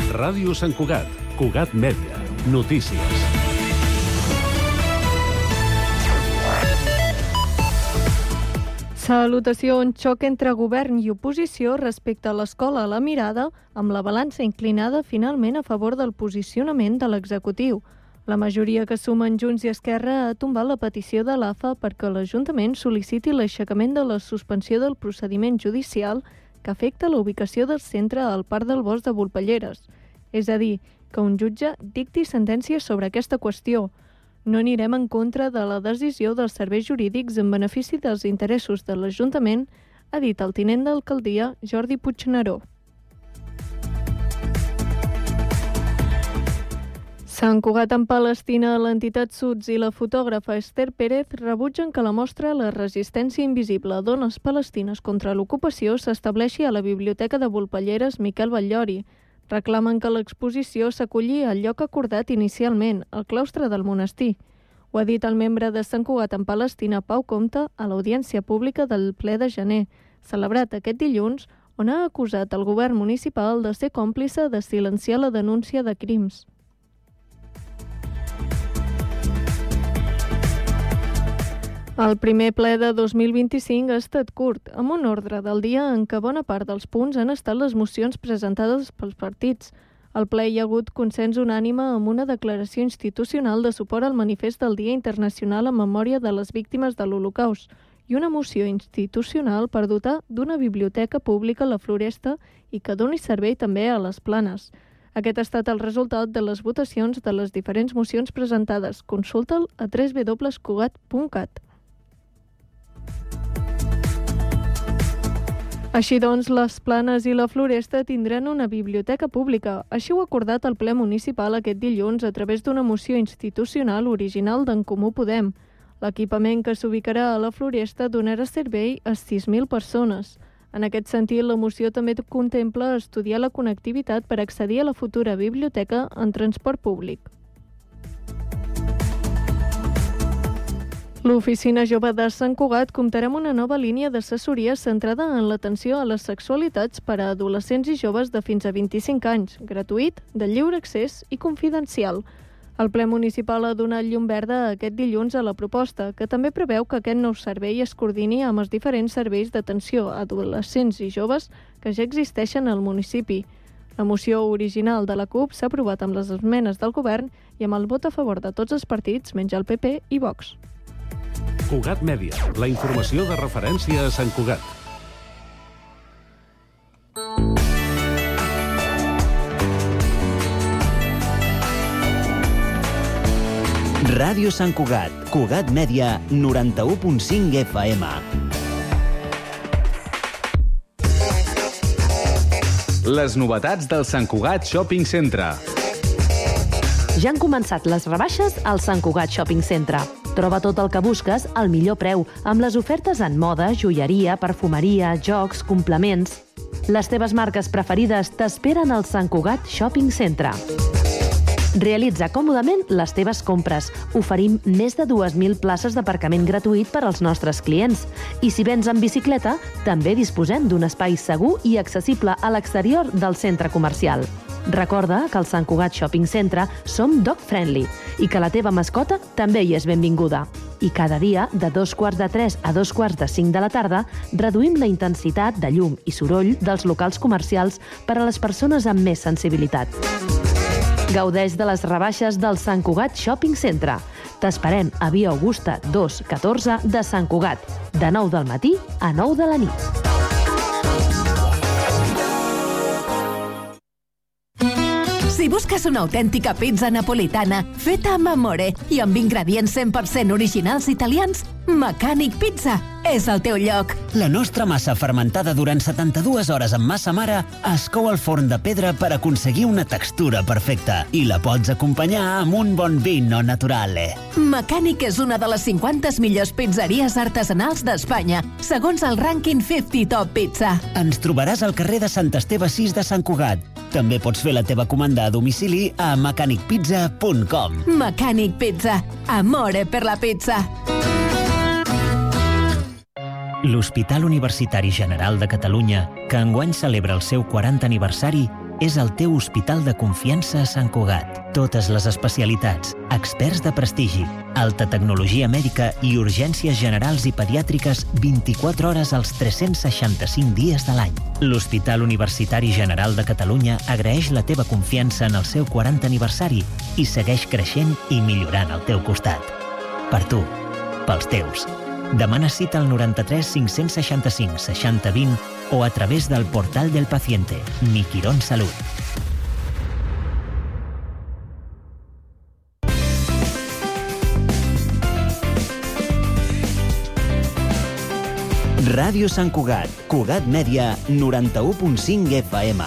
Ràdio Sant Cugat, Cugat Mèdia, notícies. Salutació, un xoc entre govern i oposició respecte a l'escola a la mirada, amb la balança inclinada finalment a favor del posicionament de l'executiu. La majoria que sumen Junts i Esquerra ha tombat la petició de l'AFA perquè l'Ajuntament sol·liciti l'aixecament de la suspensió del procediment judicial que afecta la ubicació del centre al Parc del Bosc de Volpelleres. És a dir, que un jutge dicti sentència sobre aquesta qüestió. No anirem en contra de la decisió dels serveis jurídics en benefici dels interessos de l'Ajuntament, ha dit el tinent d'alcaldia Jordi Puigneró. Sant Cugat en Palestina, l'entitat Suds i la fotògrafa Esther Pérez rebutgen que la mostra La resistència invisible a dones palestines contra l'ocupació s'estableixi a la Biblioteca de Volpelleres Miquel Batllori. Reclamen que l'exposició s'acolli al lloc acordat inicialment, al claustre del monestir. Ho ha dit el membre de Sant Cugat en Palestina, Pau Comte, a l'audiència pública del ple de gener, celebrat aquest dilluns, on ha acusat el govern municipal de ser còmplice de silenciar la denúncia de crims. El primer ple de 2025 ha estat curt, amb un ordre del dia en què bona part dels punts han estat les mocions presentades pels partits. Al ple hi ha hagut consens unànime amb una declaració institucional de suport al manifest del Dia Internacional en Memòria de les Víctimes de l'Holocaust i una moció institucional per dotar d'una biblioteca pública a la Floresta i que doni servei també a les Planes. Aquest ha estat el resultat de les votacions de les diferents mocions presentades. Consulta'l a www.cugat.cat. Així doncs, les Planes i la Floresta tindran una biblioteca pública. Així ho ha acordat el ple municipal aquest dilluns a través d'una moció institucional original d'En Comú Podem. L'equipament que s'ubicarà a la Floresta donarà servei a 6.000 persones. En aquest sentit, la moció també contempla estudiar la connectivitat per accedir a la futura biblioteca en transport públic. L'Oficina Jove de Sant Cugat comptarà amb una nova línia d'assessoria centrada en l'atenció a les sexualitats per a adolescents i joves de fins a 25 anys, gratuït, de lliure accés i confidencial. El ple municipal ha donat llum verda aquest dilluns a la proposta, que també preveu que aquest nou servei es coordini amb els diferents serveis d'atenció a adolescents i joves que ja existeixen al municipi. La moció original de la CUP s'ha aprovat amb les esmenes del govern i amb el vot a favor de tots els partits, menys el PP i Vox. Cugat Mèdia, la informació de referència a Sant Cugat. Ràdio Sant Cugat, Cugat Mèdia, 91.5 FM. Les novetats del Sant Cugat Shopping Centre. Ja han començat les rebaixes al Sant Cugat Shopping Centre. Troba tot el que busques al millor preu, amb les ofertes en moda, joieria, perfumeria, jocs, complements. Les teves marques preferides t'esperen al Sant Cugat Shopping Centre. Realitza còmodament les teves compres. Oferim més de 2.000 places d'aparcament gratuït per als nostres clients. I si vens amb bicicleta, també disposem d'un espai segur i accessible a l'exterior del centre comercial. Recorda que al Sant Cugat Shopping Centre som dog friendly i que la teva mascota també hi és benvinguda. I cada dia, de 2:45 a 4:45 de la tarda, reduïm la intensitat de llum i soroll dels locals comercials per a les persones amb més sensibilitat. Gaudeix de les rebaixes del Sant Cugat Shopping Centre. T'esperem a Via Augusta 214 de Sant Cugat, de 9 del matí a 9 de la nit. Si busques una autèntica pizza napolitana feta amb amore i amb ingredients 100% originals italians, Mecànic Pizza és el teu lloc. La nostra massa fermentada durant 72 hores amb massa mare es cou al forn de pedra per aconseguir una textura perfecta i la pots acompanyar amb un bon vino naturale. Mecànic és una de les 50 millors pizzeries artesanals d'Espanya, segons el rànquing 50 Top Pizza. Ens trobaràs al carrer de Sant Esteve 6 de Sant Cugat. També pots fer la teva comanda a domicili a mecanicpizza.com. Mecànic Pizza. Amore per la pizza. L'Hospital Universitari General de Catalunya, que enguany celebra el seu 40 aniversari, és el teu hospital de confiança a Sant Cugat. Totes les especialitats, experts de prestigi, alta tecnologia mèdica i urgències generals i pediàtriques 24 hores als 365 dies de l'any. L'Hospital Universitari General de Catalunya agraeix la teva confiança en el seu 40 aniversari i segueix creixent i millorant al teu costat. Per tu, pels teus. Demana cita al 93 565 60 20 o a través del portal del paciente, Mi Quirón Salud. Ràdio Sant Cugat, Cugat Mèdia, 91.5 FM.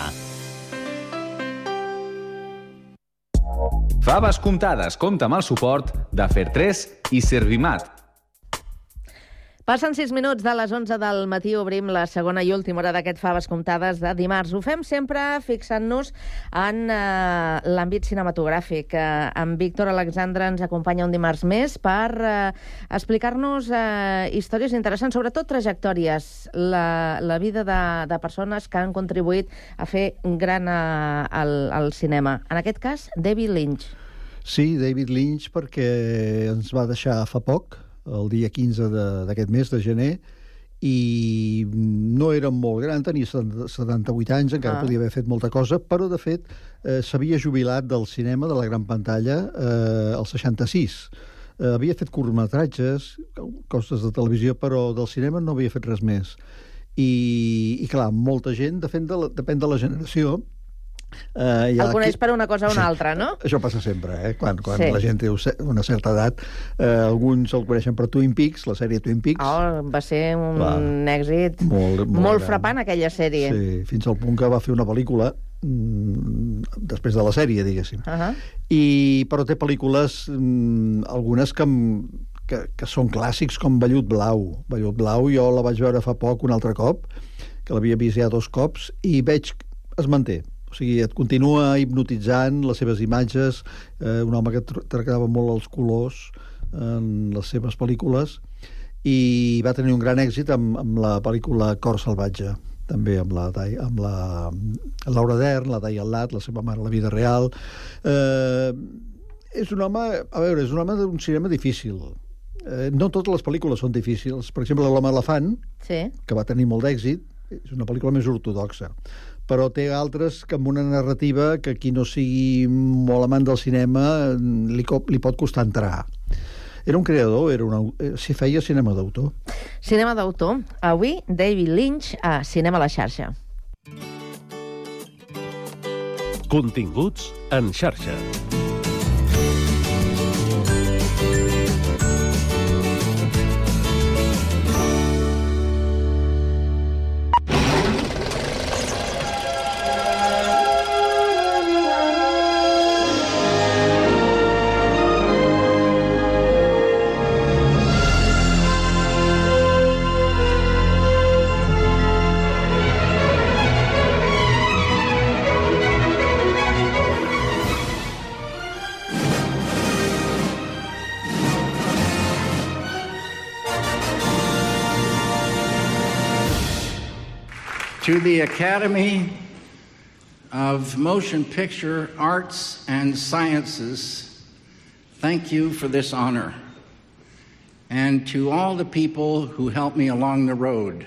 Faves comptades compta amb el suport de Fer3 i Servimat. Passen 6 minuts de les 11 del matí, obrim la segona i última hora d'aquest Faves comptades de dimarts. Ho fem sempre fixant-nos en l'àmbit cinematogràfic. En Víctor Alexandre ens acompanya un dimarts més per explicar-nos històries interessants, sobretot trajectòries, la vida de persones que han contribuït a fer gran el cinema. En aquest cas, David Lynch. Sí, David Lynch, perquè ens va deixar fa poc, el dia 15 d'aquest mes, de gener, i no era molt gran, tenia 78 anys, encara podia haver fet molta cosa, però, de fet, s'havia jubilat del cinema, de la gran pantalla, al 66. Havia fet curtmetratges, coses de televisió, però del cinema no havia fet res més. I clar, molta gent, depèn de la generació, el coneix per una cosa o una altra, no? Això passa sempre, Quan la gent té una certa edat. Alguns el coneixen per Twin Peaks, la sèrie Twin Peaks. Va ser un èxit molt frapant, aquella sèrie. Sí, fins al punt que va fer una pel·lícula després de la sèrie, diguéssim. Però té pel·lícules, algunes que són clàssics, com Vellut Blau. Vellut Blau jo la vaig veure fa poc un altre cop, que l'havia vist ja 2 cops, i veig que es manté. O sigui, et continua hipnotitzant les seves imatges, un home que tractava molt els colors en les seves pel·lícules, i va tenir un gran èxit amb la pel·lícula Cor salvatge, també amb la Laura Dern, la Diane Ladd, la seva mare a la vida real. És un home d'un cinema difícil. No totes les pel·lícules són difícils. Per exemple, L'home elefant, que va tenir molt d'èxit, és una pel·lícula més ortodoxa, però té altres que amb una narrativa que qui no sigui molt amant del cinema li pot costar entrar. Era un creador, si feia cinema d'autor. Cinema d'autor. Avui, David Lynch a Cinema a la xarxa. Continguts en xarxa. To the Academy of Motion Picture Arts and Sciences, thank you for this honor. And to all the people who helped me along the road,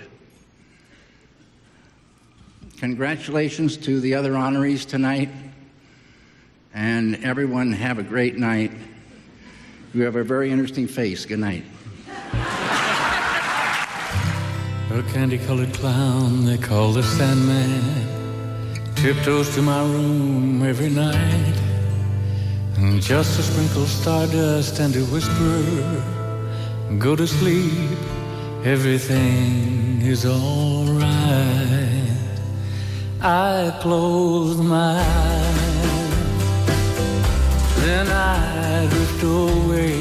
congratulations to the other honorees tonight, and everyone have a great night. You have a very interesting face. Good night. A candy-colored clown they call the Sandman tiptoes to my room every night, and just to sprinkle stardust and to whisper, go to sleep, everything is all right. I close my eyes, then I drift away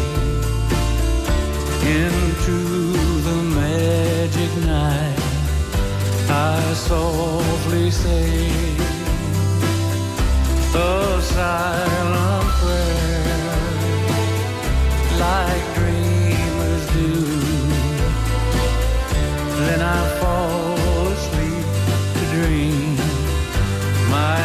into the magic night. I softly say a silent prayer, like dreamers do. Then I fall asleep to dream my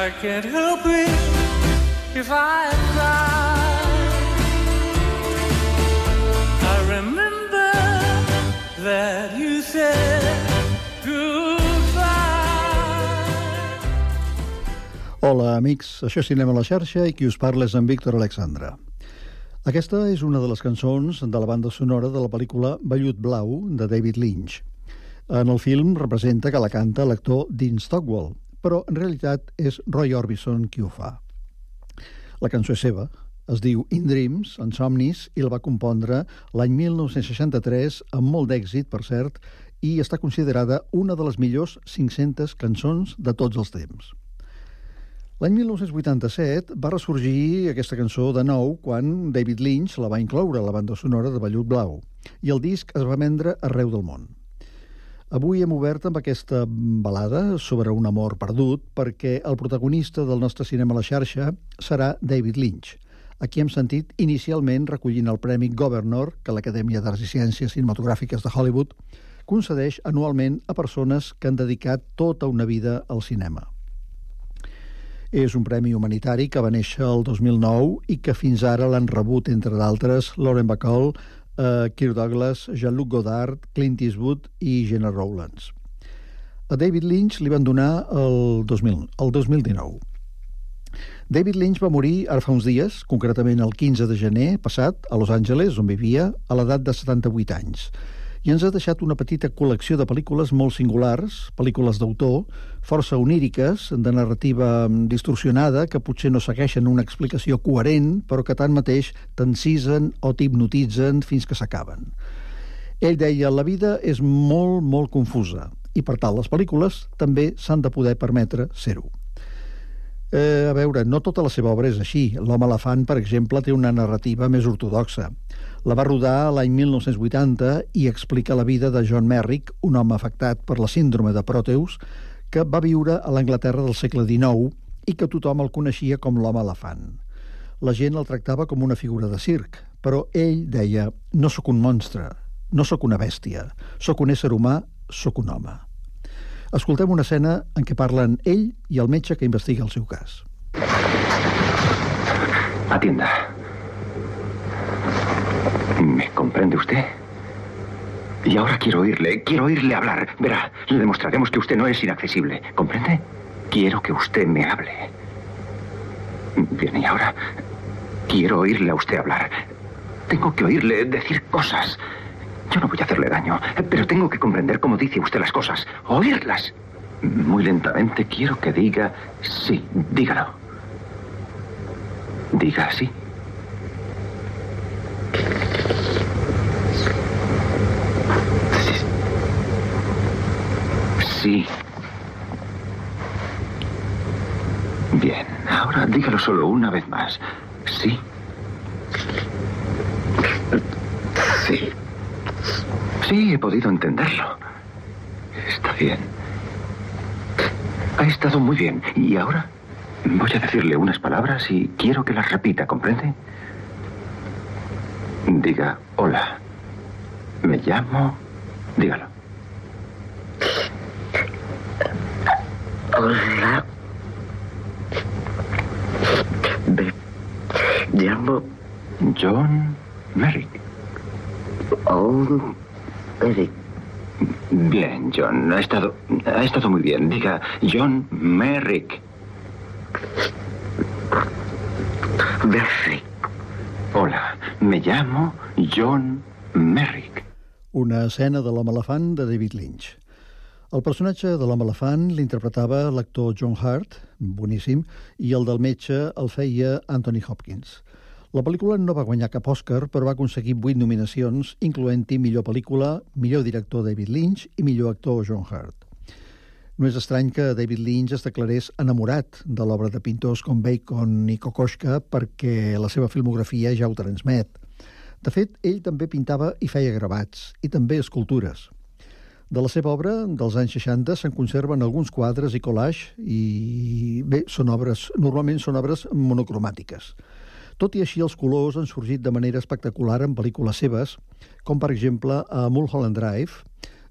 I can't help it if I cry. I remember that you said goodbye. Hola, amics. Això és Cinema a la xarxa i qui us parla és en Víctor Alexandre. Aquesta és una de les cançons de la banda sonora de la pel·lícula Vellut Blau de David Lynch. En el film representa que la canta l'actor Dean Stockwell, però en realitat és Roy Orbison qui ho fa. La cançó és seva, es diu In Dreams, en somnis, i la va compondre l'any 1963, amb molt d'èxit, per cert, i està considerada una de les millors 500 cançons de tots els temps. L'any 1987 va ressorgir aquesta cançó de nou quan David Lynch la va incloure a la banda sonora de Vellut Blau, i el disc es va vendre arreu del món. Avui hem obert amb aquesta balada sobre un amor perdut perquè el protagonista del nostre cinema a la xarxa serà David Lynch, a qui hem sentit inicialment recollint el Premi Governor que l'Acadèmia d'Arts i Ciències Cinematogràfiques de Hollywood concedeix anualment a persones que han dedicat tota una vida al cinema. És un premi humanitari que va néixer el 2009 i que fins ara l'han rebut, entre d'altres, Lauren Bacall, Kirk Douglas, Jean-Luc Godard, Clint Eastwood i Gena Rowlands. A David Lynch li van donar el 2019. David Lynch va morir ara fa uns dies, concretament el 15 de gener passat, a Los Angeles, on vivia, a l'edat de 78 anys. I ens ha deixat una petita col·lecció de pel·lícules molt singulars, pel·lícules d'autor, força oníriques, de narrativa distorsionada, que potser no segueixen una explicació coherent, però que tanmateix t'encisen o t'hipnotitzen fins que s'acaben. Ell deia, la vida és molt, molt confusa, i per tant les pel·lícules també s'han de poder permetre ser-ho. A veure, no tota la seva obra és així. L'Home elefant, per exemple, té una narrativa més ortodoxa. La va rodar l'any 1980 i explica la vida de John Merrick, un home afectat per la síndrome de Proteus, que va viure a l'Anglaterra del segle XIX i que tothom el coneixia com l'Home elefant. La gent el tractava com una figura de circ, però ell deia, no sóc un monstre, no sóc una bèstia, sóc un ésser humà, sóc un home. Escoltem una escena en què parlen ell i el metge que investiga el seu cas. Atienda. ¿Me comprende usted? Y ahora quiero oírle hablar. Verá, le demostraremos que usted no es inaccesible. ¿Comprende? Quiero que usted me hable. Bien, y ahora quiero oírle a usted hablar. Tengo que oírle decir cosas. Yo no voy a hacerle daño, pero tengo que comprender cómo dice usted las cosas, oírlas. Muy lentamente quiero que diga sí, dígalo. Diga sí. Sí. Bien, ahora dígalo solo una vez más. Sí. Sí. Sí, he podido entenderlo. Está bien. Ha estado muy bien. Y ahora voy a decirle unas palabras y quiero que las repita, ¿comprende? Diga, hola. Me llamo... Dígalo. Hola. Me llamo... John Merrick. Oh, Merrick. Bien, John. Ha estado muy bien. Diga, John Merrick. Merrick. Hola, me llamo John Merrick. Una escena de l'Home elefant de David Lynch. El personatge de l'Home elefant l'interpretava l'actor John Hurt, boníssim, i el del metge el feia Anthony Hopkins. La pel·lícula no va guanyar cap Òscar, però va aconseguir 8 nominacions, incloent-hi millor pel·lícula, millor director David Lynch i millor actor John Hurt. No és estrany que David Lynch es declarés enamorat de l'obra de pintors com Bacon i Kokoschka perquè la seva filmografia ja ho transmet. De fet, ell també pintava i feia gravats, i també escultures. De la seva obra, dels anys 60, se'n conserven alguns quadres i collage, i bé, normalment són obres monocromàtiques. Tot i així, els colors han sorgit de manera espectacular en pel·lícules seves, com per exemple a Mulholland Drive,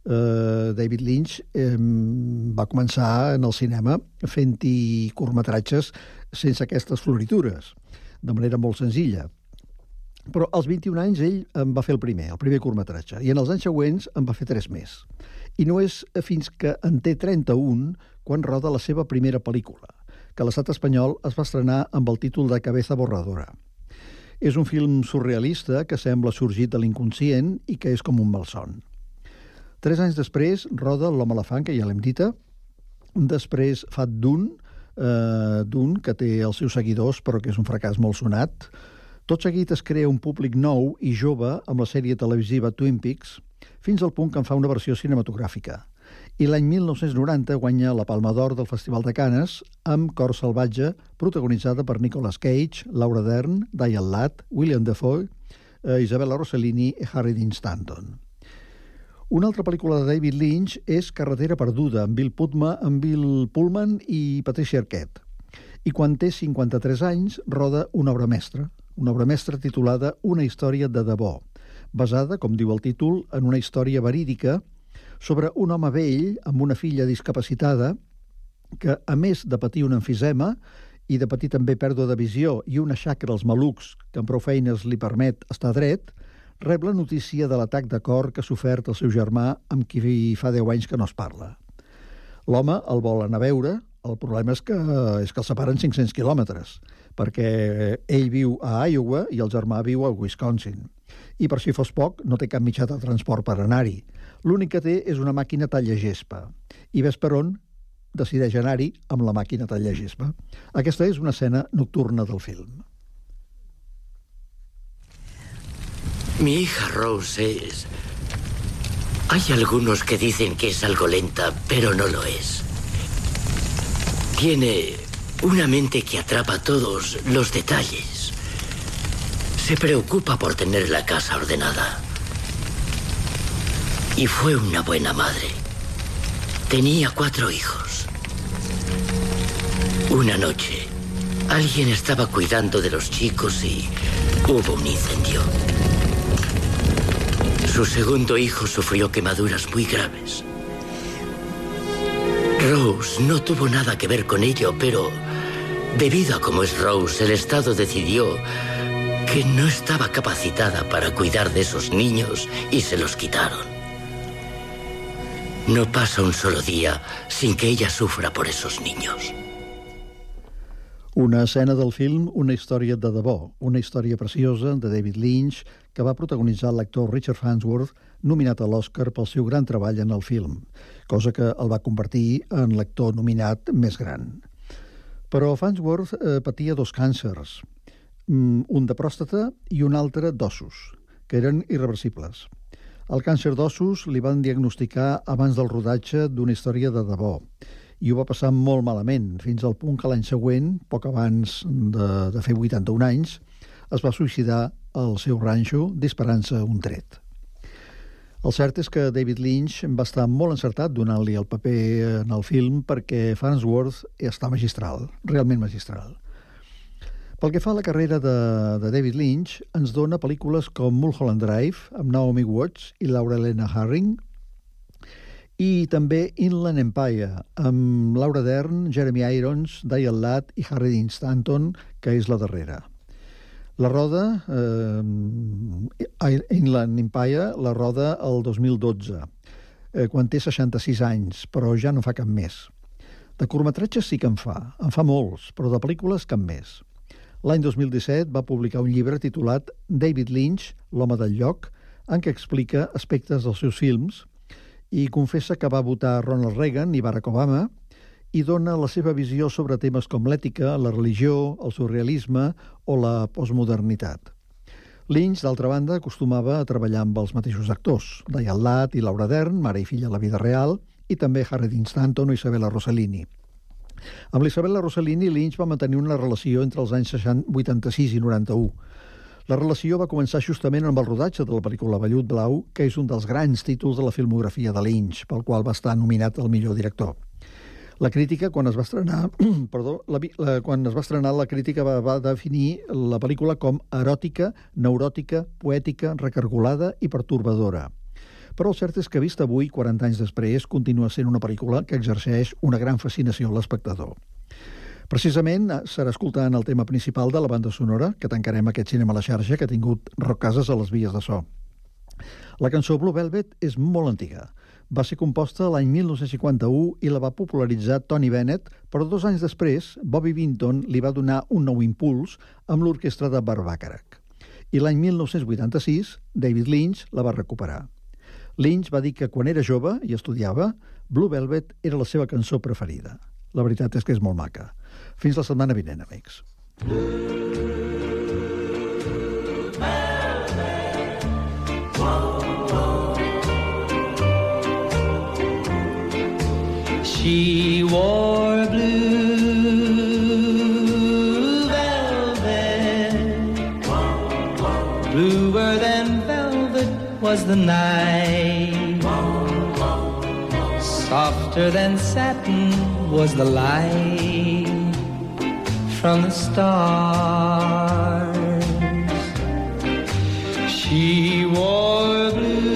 David Lynch va començar en el cinema fent-hi curtmetratges sense aquestes floritures, de manera molt senzilla. Però als 21 anys ell en va fer el primer curtmetratge, i en els anys següents en va fer 3 més. I no és fins que en té 31 quan roda la seva primera pel·lícula, que a l'estat espanyol es va estrenar amb el títol de Cabeza borradora. És un film surrealista que sembla sorgit de l'inconscient i que és com un malson. 3 anys després roda L'home elefant, que ja l'hem dita. Després fa Dune, que té els seus seguidors, però que és un fracàs molt sonat. Tot seguit es crea un públic nou i jove amb la sèrie televisiva Twin Peaks, fins al punt que en fa una versió cinematogràfica. I l'any 1990 guanya la Palma d'Or del Festival de Canes amb Cor salvatge, protagonitzada per Nicolas Cage, Laura Dern, Diane Ladd, William Dafoe, Isabella Rossellini i Harry Dean Stanton. Una altra pel·lícula de David Lynch és Carretera perduda, amb Bill Pullman i Patricia Arquette. I quan té 53 anys, roda una obra mestra titulada Una història de debò, basada, com diu el títol, en una història verídica sobre un home vell amb una filla discapacitada que, a més de patir un emfisema i de patir també pèrdua de visió i una xacra als malucs que amb prou feines li permet estar dret, rep la notícia de l'atac de cor que ha sofert el seu germà amb qui fa 10 anys que no es parla. L'home el vol anar a veure, el problema és que el separen 500 quilòmetres, perquè ell viu a Iowa i el germà viu a Wisconsin. I per si fos poc, no té cap mitjà de transport per anar-hi. L'únic que té és una màquina talla-gespa. I ves per on decideix anar-hi amb la màquina talla-gespa. Aquesta és una escena nocturna del film. Mi hija Rose es... Hay algunos que dicen que es algo lenta, pero no lo es. Tiene una mente que atrapa todos los detalles. Se preocupa por tener la casa ordenada. Y fue una buena madre. Tenía 4 hijos. Una noche, alguien estaba cuidando de los chicos y hubo un incendio. Su segundo hijo sufrió quemaduras muy graves. Rose no tuvo nada que ver con ello, pero debido a cómo es Rose, el Estado decidió que no estaba capacitada para cuidar de esos niños y se los quitaron. No pasa un solo día sin que ella sufra por esos niños. Una escena del film Una història de debò, una història preciosa de David Lynch que va protagonitzar l'actor Richard Farnsworth, nominat a l'Oscar pel seu gran treball en el film, cosa que el va convertir en l'actor nominat més gran. Però Farnsworth patia 2 càncers, un de pròstata i un altre d'ossos, que eren irreversibles. El càncer d'ossos li van diagnosticar abans del rodatge d'Una història de debò, i ho va passar molt malament, fins al punt que l'any següent, poc abans de fer 81 anys, es va suïcidar al seu ranxo disparant-se un tret. El cert és que David Lynch va estar molt encertat donant-li el paper en el film perquè Farnsworth està magistral, realment magistral. Pel que fa a la carrera de David Lynch, ens dona pel·lícules com Mulholland Drive, amb Naomi Watts i Laura Elena Harring, i també Inland Empire, amb Laura Dern, Jeremy Irons, Diane Ladd i Harry Dean Stanton, que és la darrera. La roda, Inland Empire, la roda el 2012, quan té 66 anys, però ja no fa cap més. De curtmetratges sí que en fa molts, però de pel·lícules cap més. L'any 2017 va publicar un llibre titulat David Lynch, l'home del lloc, en què explica aspectes dels seus films i confessa que va votar Ronald Reagan i Barack Obama i dona la seva visió sobre temes com l'ètica, la religió, el surrealisme o la postmodernitat. Lynch, d'altra banda, acostumava a treballar amb els mateixos actors, Diane Ladd i Laura Dern, mare i filla a la vida real, i també Harry Dean Stanton o Isabella Rossellini. Amb l'Isabella Rossellini, Lynch va mantenir una relació entre els anys 86 i 91. La relació va començar justament amb el rodatge de la pel·lícula Vellut Blau, que és un dels grans títols de la filmografia de Lynch, pel qual va estar nominat al millor director. La crítica, quan es va estrenar, la crítica va definir la pel·lícula com eròtica, neuròtica, poètica, recargolada i pertorbadora. Però el cert és que, vist avui, 40 anys després, continua sent una pel·lícula que exerceix una gran fascinació a l'espectador. Precisament serà escoltant el tema principal de la banda sonora que tancarem aquest cinema a la xarxa que ha tingut rocasses a les vies de so. La cançó Blue Velvet és molt antiga. Va ser composta l'any 1951 i la va popularitzar Tony Bennett, però 2 anys després Bobby Vinton li va donar un nou impuls amb l'orquestra de Burt Bacharach. I l'any 1986 David Lynch la va recuperar. Lynch va dir que quan era jove i estudiava, Blue Velvet era la seva cançó preferida. La veritat és que és molt maca. Fins la setmana vinent, amics. She wore blue velvet. Bluer than velvet was the night. Softer than satin was the light from the stars. She wore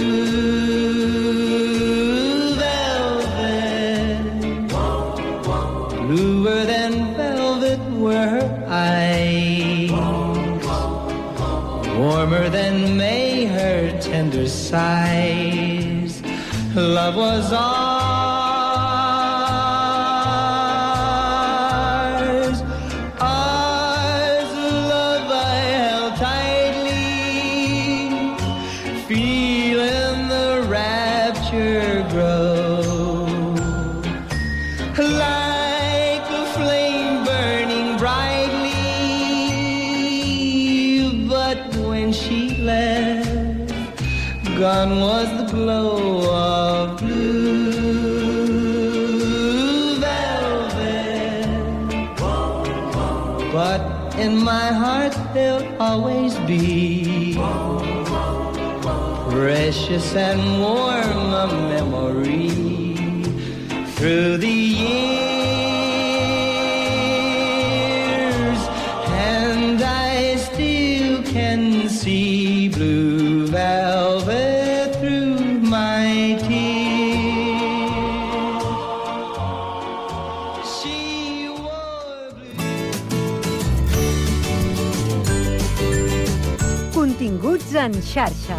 blue velvet. Bluer than velvet were her eyes. Warmer than May her tender sighs. Love was all gone was the glow of blue velvet. But in my heart there'll always be precious and warm a memory through the years, and I still can see blue velvet. Continguts en xarxa.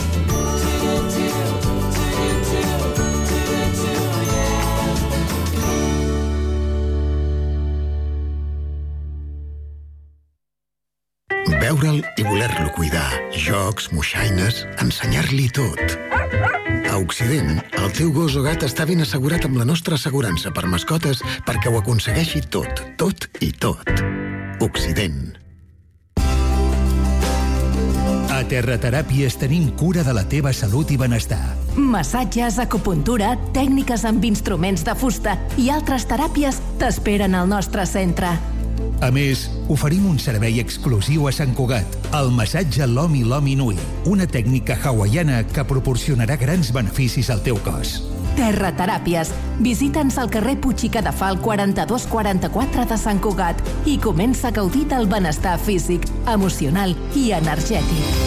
Veure'l i voler-lo cuidar. Jocs, moixaines, ensenyar-li tot. A Occident, el teu gos o gat està ben assegurat amb la nostra assegurança per mascotes perquè ho aconsegueixi tot, tot i tot. Occident. A Terrateràpies tenim cura de la teva salut i benestar. Massatges, acupuntura, tècniques amb instruments de fusta i altres teràpies t'esperen al nostre centre. A més, oferim un servei exclusiu a Sant Cugat, el massatge Lomi Lomi Nui, una tècnica hawaiana que proporcionarà grans beneficis al teu cos. Terrateràpies. Visita'ns al carrer Puig i Cadafal 4244 de Sant Cugat i comença a gaudir del benestar físic, emocional i energètic.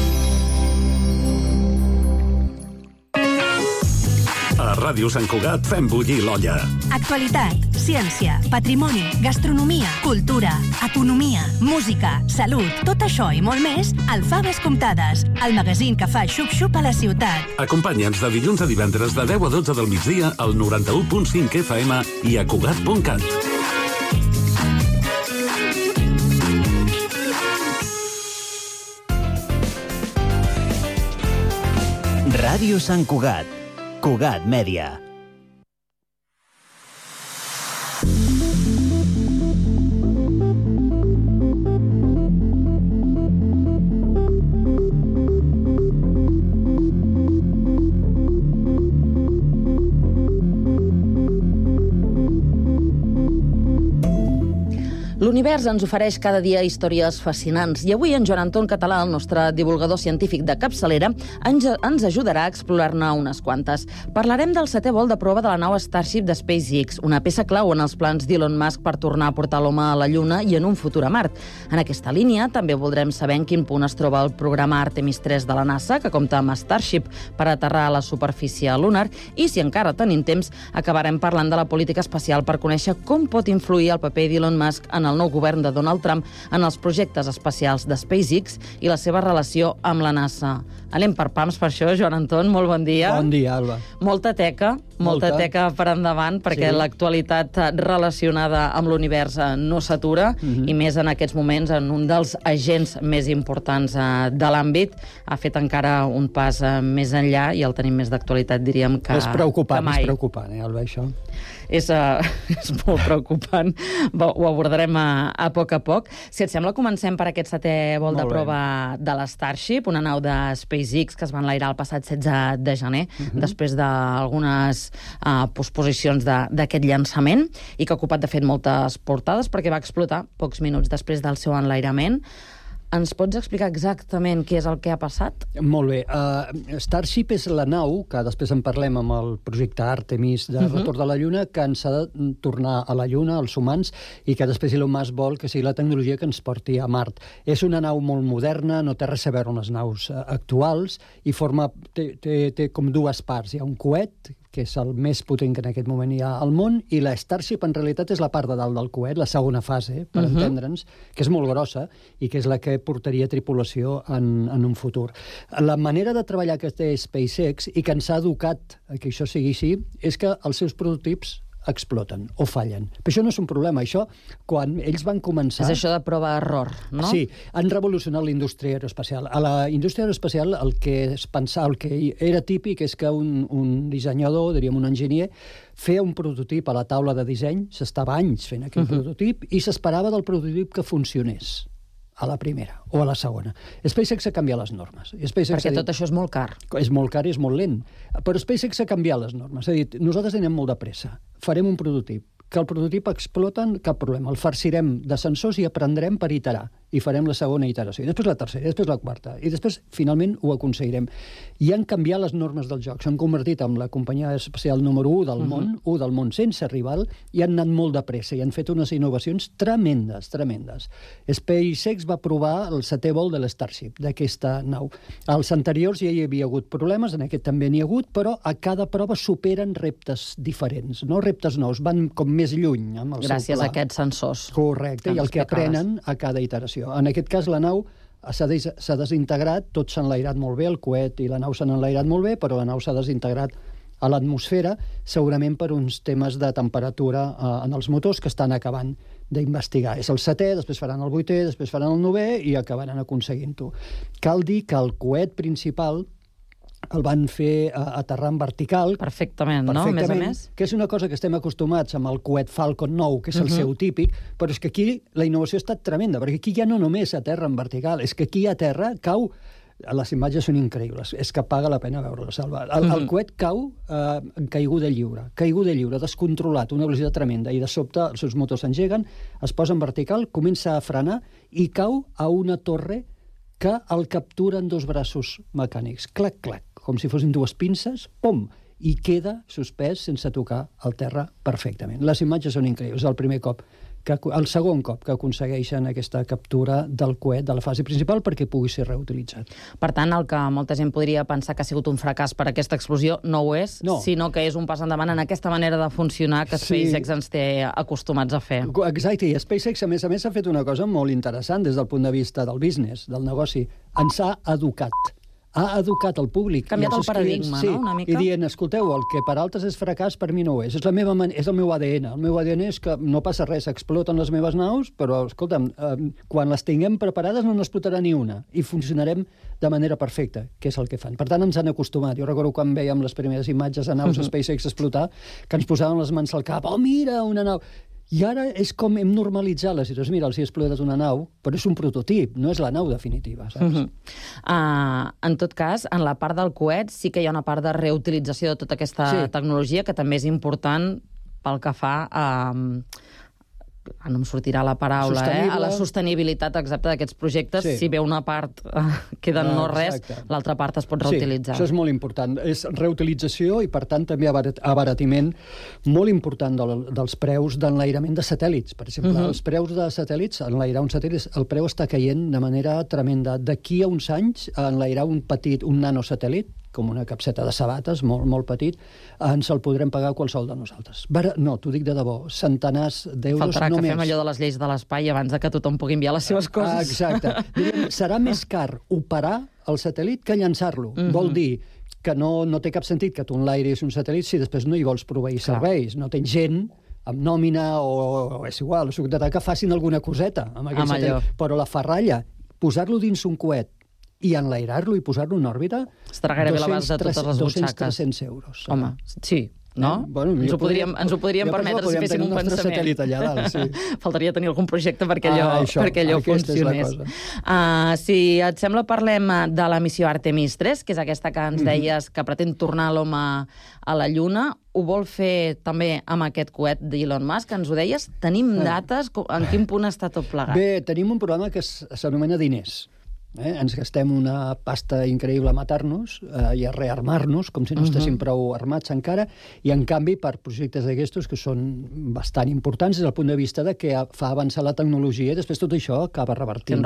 A Ràdio Sant Cugat fem bullir l'olla. Actualitat, ciència, patrimoni, gastronomia, cultura, economia, música, salut, tot això i molt més al Faves Comptades, el magazín que fa xup-xup a la ciutat. Acompanya'ns de dilluns a divendres de 10 a 12 del migdia al 91.5 FM i a Cugat.cat. Ràdio Sant Cugat. Cugat Mèdia. L'univers ens ofereix cada dia històries fascinants i avui en Joan Anton Català, el nostre divulgador científic de capçalera, ens ajudarà a explorar-ne unes quantes. Parlarem del 7è vol de prova de la nau Starship de SpaceX, una peça clau en els plans d'Elon Musk per tornar a portar l'home a la Lluna i en un futur a Mart. En aquesta línia també voldrem saber en quin punt es troba el programa Artemis 3 de la NASA, que compta amb Starship per aterrar a la superfície lunar, i si encara tenim temps, acabarem parlant de la política espacial per conèixer com pot influir el paper d'Elon Musk en el nou govern de Donald Trump en els projectes espacials de SpaceX i la seva relació amb la NASA. Anem per pams per això, Joan Anton, molt bon dia. Bon dia, Alba. Molta teca per endavant, perquè l'actualitat relacionada amb l'univers no s'atura, i més en aquests moments en un dels agents més importants de l'àmbit. Ha fet encara un pas més enllà i el tenim més d'actualitat, diríem, que mai. És preocupant, Alba, això. És molt preocupant. Ho abordarem a poc. Si et sembla, comencem per aquest 7è vol de prova de l'Starship, una nau de SpaceX que es va enlairar el passat 16 de gener, després d'algunes posposicions d'aquest llançament, i que ha ocupat, de fet, moltes portades perquè va explotar pocs minuts després del seu enlairament. Ens pots explicar exactament què és el que ha passat? Molt bé. Starship és la nau, que després en parlem amb el projecte Artemis de retorn de la Lluna, que ens ha de tornar a la Lluna, els humans, i que després Elon Musk vol que sigui la tecnologia que ens porti a Mart. És una nau molt moderna, no té res a veure amb les naus actuals, i té com dues parts. Hi ha un coet, que és el més potent que en aquest moment hi ha al món, i la Starship en realitat és la part de dalt del coet, la segona fase, per entendre'ns, que és molt grossa i que és la que portaria tripulació en un futur. La manera de treballar que té SpaceX i que ens ha educat que això sigui així és que els seus prototips exploten o fallen. Però això no és un problema. Això, quan ells van començar... És això de prova-error, no? Sí, han revolucionat la indústria aeroespacial. A la indústria aeroespacial el que es pensava, el que era típic és que un dissenyador, diríem un enginyer, feia un prototip a la taula de disseny, s'estava anys fent aquell prototip, i s'esperava del prototip que funcionés a la primera o a la segona. SpaceX ha canviat les normes. Perquè tot això és molt car. És molt car i és molt lent. Però SpaceX ha canviat les normes. Ha dit, nosaltres anem molt de pressa. Farem un prototip. Que el prototip exploten, cap problema. El farcirem de sensors i aprendrem per iterar. I farem la segona iteració. I després la tercera, i després la quarta. I després, finalment, ho aconseguirem. I han canviat les normes del joc. S'han convertit en la companyia espacial número 1 del món, 1 del món sense rival, i han anat molt de pressa i han fet unes innovacions tremendes. SpaceX va provar el 7è vol de l'Starship, d'aquesta nau. Als anteriors ja hi havia hagut problemes, en aquest també n'hi ha hagut, però a cada prova superen reptes diferents, no reptes nous, van com més lluny amb el seu pla. Gràcies a aquests sensors. Correcte, i el que aprenen a cada iteració. En aquest cas, la nau s'ha desintegrat, tot s'ha enlairat molt bé, el coet i la nau s'han enlairat molt bé, però la nau s'ha desintegrat a l'atmosfera, segurament per uns temes de temperatura en els motors que estan acabant d'investigar. És el 7è, després faran el 8è, després faran el 9è i acabaran aconseguint-ho. Cal dir que el coet principal el van fer aterrar en vertical. Perfectament, no? A més. Que és una cosa que estem acostumats amb el coet Falcon 9, que és el seu típic, però és que aquí la innovació ha estat tremenda, perquè aquí ja no només aterra en vertical, és que aquí a terra cau... Les imatges són increïbles, és que paga la pena veure-la, Salva. El coet cau en caiguda lliure, descontrolat, una velocitat tremenda, i de sobte els seus motors s'engeguen, es posa en vertical, comença a frenar i cau a una torre que el capturen dos braços mecànics. Clac, clac, com si fossin dues pinces, pum, i queda suspès sense tocar el terra perfectament. Les imatges són increïbles. El segon cop que aconsegueixen aquesta captura del coet de la fase principal perquè pugui ser reutilitzat. Per tant, el que molta gent podria pensar que ha sigut un fracàs per aquesta explosió no ho és, sinó que és un pas endavant en aquesta manera de funcionar que SpaceX ens té acostumats a fer. Exacte, i SpaceX, a més, ha fet una cosa molt interessant des del punt de vista del business, del negoci. Ens ha educat. Ha educat el públic. Canviat el paradigma, no?, una mica. I dient, escolteu, el que per altres és fracàs, per mi no ho és. És el meu ADN. El meu ADN és que no passa res, exploten les meves naus, però, escolta'm, quan les tinguem preparades no n'explotarà ni una, i funcionarem de manera perfecta, que és el que fan. Per tant, ens han acostumat. Jo recordo quan veiem les primeres imatges de naus SpaceX explotar, que ens posaven les mans al cap. Oh, mira, una nau! I ara és com hem normalitzat la situació. Mira, els ha explotat una nau, però és un prototip, no és la nau definitiva, saps? En tot cas, en la part del coet sí que hi ha una part de reutilització de tota aquesta tecnologia que també és important pel que fa a no em sortirà la paraula, a la sostenibilitat exacta d'aquests projectes. Si bé una part queda no res, l'altra part es pot reutilitzar. Sí, això és molt important. És reutilització i, per tant, també abaratiment molt important dels preus d'enlairament de satèl·lits. Per exemple, els preus de satèl·lits, enlairar un satèl·lit, el preu està caient de manera tremenda. D'aquí a uns anys, enlairar un nanosatèl·lit, com una capseta de sabates, molt, molt petit, ens el podrem pagar qualsevol de nosaltres. No, t'ho dic de debò, centenars d'euros només. Faltarà que fem allò de les lleis de l'espai abans que tothom pugui enviar les seves coses. Exacte. Serà més car operar el satèl·lit que llançar-lo. Vol dir que no té cap sentit que tu enlairis un satèl·lit si després no hi vols proveir serveis. No tens gent amb nòmina o és igual, que facin alguna coseta amb aquell satèl·lit. Però la ferralla, posar-lo dins un coet i enlairar-lo i posar-lo en òrbita, estarà gairebé a l'abast de totes les butxaques. 200-300 euros. Home, sí, no? Ens ho podríem permetre si féssim un pensament. Allà dalt, sí. Faltaria tenir algun projecte perquè allò funcionés. Si et sembla, parlem de la missió Artemis 3, que és aquesta que ens deies que pretén tornar l'home a la Lluna. Ho vol fer també amb aquest coet d'Elon Musk, ens ho deies. Tenim dates? En quin punt està tot plegat? Bé, tenim un programa que s'anomena Diners. Ens gastem una pasta increïble a matar-nos i a rearmar-nos, com si no estéssim prou armats encara, i en canvi per projectes d'aquestos que són bastant importants des del punt de vista de que fa avançar la tecnologia i després tot això acaba revertint.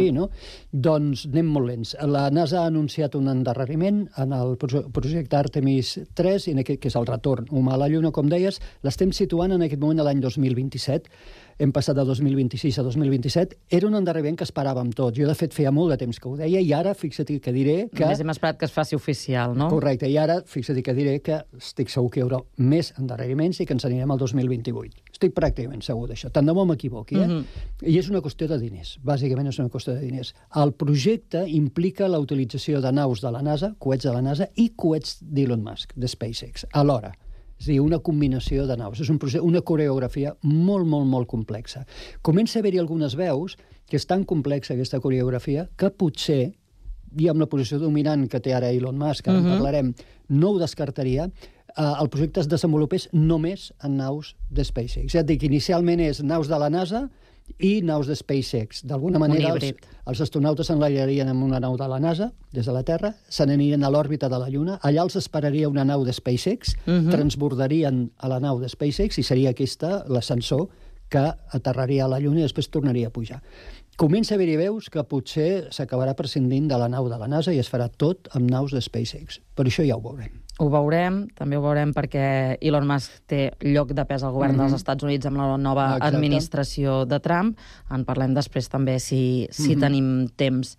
Doncs anem molt lents. La NASA ha anunciat un endarreriment en el projecte Artemis 3, que és el retorn humà a la Lluna, com deies. L'estem situant en aquest moment a l'any 2027. Hem passat de 2026 a 2027. Era un endarreriment que esperàvem tots. Jo, de fet, feia molt de temps que ho deia i ara, fixa't que diré que... Només hem esperat que es faci oficial, no? Correcte, i ara, fixa't que diré que estic segur que hi haurà més endarreriments i que ens anirem al 2028. Estic pràcticament segur d'això. Tant de bo m'equivoqui, I és una qüestió de diners. Bàsicament és una qüestió de diners. El projecte implica la utilització de naus de la NASA, coets de la NASA, i coets d'Elon Musk, de SpaceX, alhora. És a dir, una combinació de naus. És una coreografia molt, molt, molt complexa. Comença a haver-hi algunes veus que és tan complexa aquesta coreografia que potser, i amb la posició dominant que té ara Elon Musk, ara en parlarem, no ho descartaria, el projecte es desenvolupés només en naus de SpaceX. És a dir, que inicialment és naus de la NASA i naus de SpaceX. D'alguna manera, els astronautes s'enlairarien amb una nau de la NASA, des de la Terra, se n'anirien a l'òrbita de la Lluna, allà els esperaria una nau de SpaceX, transbordarien a la nau de SpaceX i seria aquesta l'ascensor que aterraria a la Lluna i després tornaria a pujar. Comença a haver-hi veus que potser s'acabarà prescindint de la nau de la NASA i es farà tot amb naus de SpaceX. Per això ja ho veurem. Ho veurem, també ho veurem perquè Elon Musk té lloc de pes al govern dels Estats Units amb la nova administració de Trump. En parlem després també si tenim temps.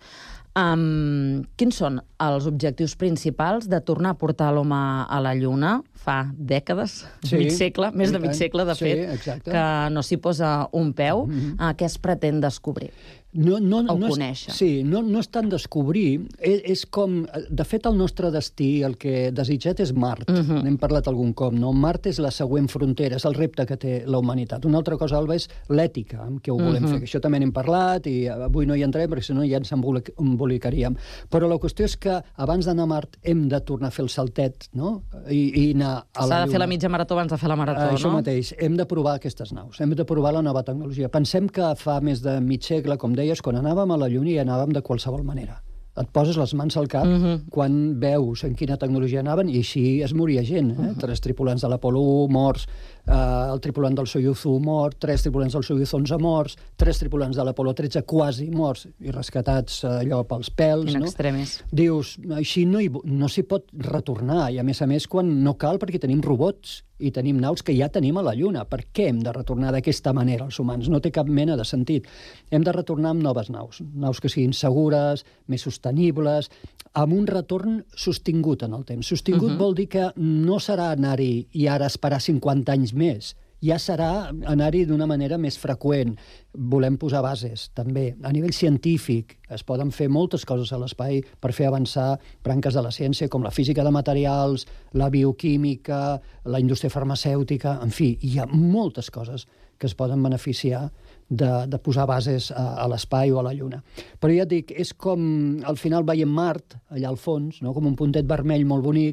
Quins són els objectius principals de tornar a portar l'home a la Lluna? Fa dècades, mig segle, més de mig segle, de fet, que no s'hi posa un peu. Què es pretén descobrir? O conèixer. Sí, no és tant descobrir, és com... De fet, el nostre destí, el que desitget és Mart. N'hem parlat algun cop, no? Mart és la següent frontera, és el repte que té la humanitat. Una altra cosa, Alba, és l'ètica amb què ho volem fer. Això també n'hem parlat i avui no hi entrem perquè si no ja ens embolicaríem. Però la qüestió és que abans d'anar a Mart hem de tornar a fer el saltet, no? I anar a la Lluna. S'ha de fer la mitja marató abans de fer la marató, no? Això mateix. Hem de provar aquestes naus. Hem de provar la nova tecnologia. Pensem que fa més de mig segle, com deies, quan anàvem a la Lluna i anàvem de qualsevol manera. Et poses les mans al cap quan veus en quina tecnologia anaven i així es moria gent. 3 tripulants de l'Apolo 1 morts, el tripulant del Soyuz 1 mort, 3 tripulants del Soyuz 11 morts, 3 tripulants de l'Apolo 13 quasi morts i rescatats allò pels pèls. In extremis. Dius, així no s'hi pot retornar i a més quan no cal perquè tenim robots i tenim naus que ja tenim a la Lluna. Per què hem de retornar d'aquesta manera els humans? No té cap mena de sentit. Hem de retornar amb noves naus. Naus que siguin segures, més sostenibles, amb un retorn sostingut en el temps. Sostingut vol dir que no serà anar-hi i ara esperar 50 anys més. Ja serà anar-hi d'una manera més freqüent. Volem posar bases, també. A nivell científic es poden fer moltes coses a l'espai per fer avançar branques de la ciència, com la física de materials, la bioquímica, la indústria farmacèutica... En fi, hi ha moltes coses que es poden beneficiar de posar bases a l'espai o a la Lluna. Però ja et dic, és com... Al final veiem Mart, allà al fons, no? Com un puntet vermell molt bonic,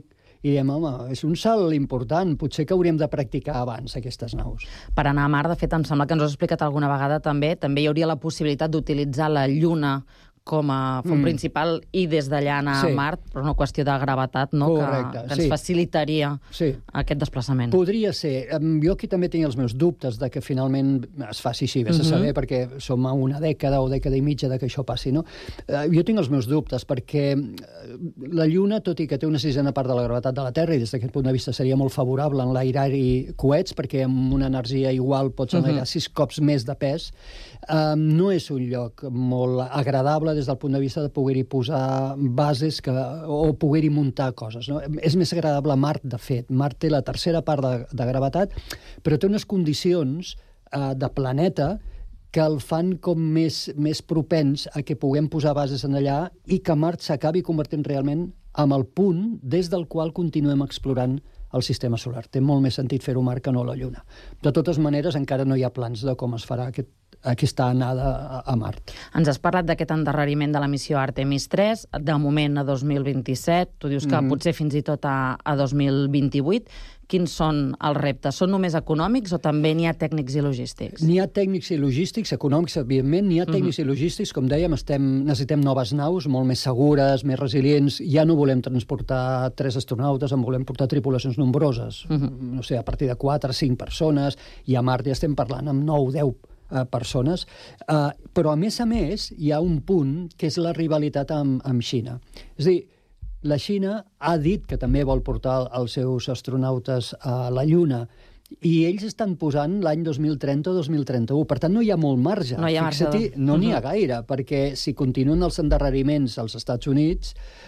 i diem, home, és un salt important, potser que hauríem de practicar abans aquestes naus. Per anar a Mart, de fet, em sembla que ens ho has explicat alguna vegada també hi hauria la possibilitat d'utilitzar la Lluna com a font principal i des d'allà anar a Mart, però una qüestió de gravetat, no? Correcte, que ens facilitaria aquest desplaçament. Podria ser. Jo aquí també tinc els meus dubtes de que finalment es faci així, vés a saber, perquè som a una dècada o dècada i mitja de que això passi, no? Jo tinc els meus dubtes, perquè la Lluna, tot i que té una sisena part de la gravetat de la Terra, i des d'aquest punt de vista seria molt favorable enlairar-hi coets, perquè amb una energia igual pots enlairar 6 cops més de pes, no és un lloc molt agradable des del punt de vista de poder-hi posar bases o poder-hi muntar coses. No? És més agradable Mart, de fet. Mart té la tercera part de gravetat, però té unes condicions de planeta que el fan com més propens a que puguem posar bases en allà i que Mart s'acabi convertint realment en el punt des del qual continuem explorant el sistema solar. Té molt més sentit fer-ho Mart que no la Lluna. De totes maneres, encara no hi ha plans de com es farà aquesta anada a Mart. Ens has parlat d'aquest endarreriment de la missió Artemis 3, de moment a 2027, tu dius que potser fins i tot a 2028. Quins són els reptes? Són només econòmics o també n'hi ha tècnics i logístics? N'hi ha tècnics i logístics, econòmics, evidentment, n'hi ha tècnics i logístics, com dèiem, necessitem noves naus, molt més segures, més resilients, ja no volem transportar 3 astronautes, en volem portar tripulacions nombroses, no sé, a partir de 4 o 5 persones, i a Mart ja estem parlant amb 9-10 persones, però a més hi ha un punt que és la rivalitat amb Xina. És a dir, la Xina ha dit que també vol portar els seus astronautes a la Lluna i ells estan posant l'any 2030 o 2031. Per tant, no hi ha molt marge. No hi ha marge. No n'hi ha gaire, perquè si continuen els endarreriments als Estats Units,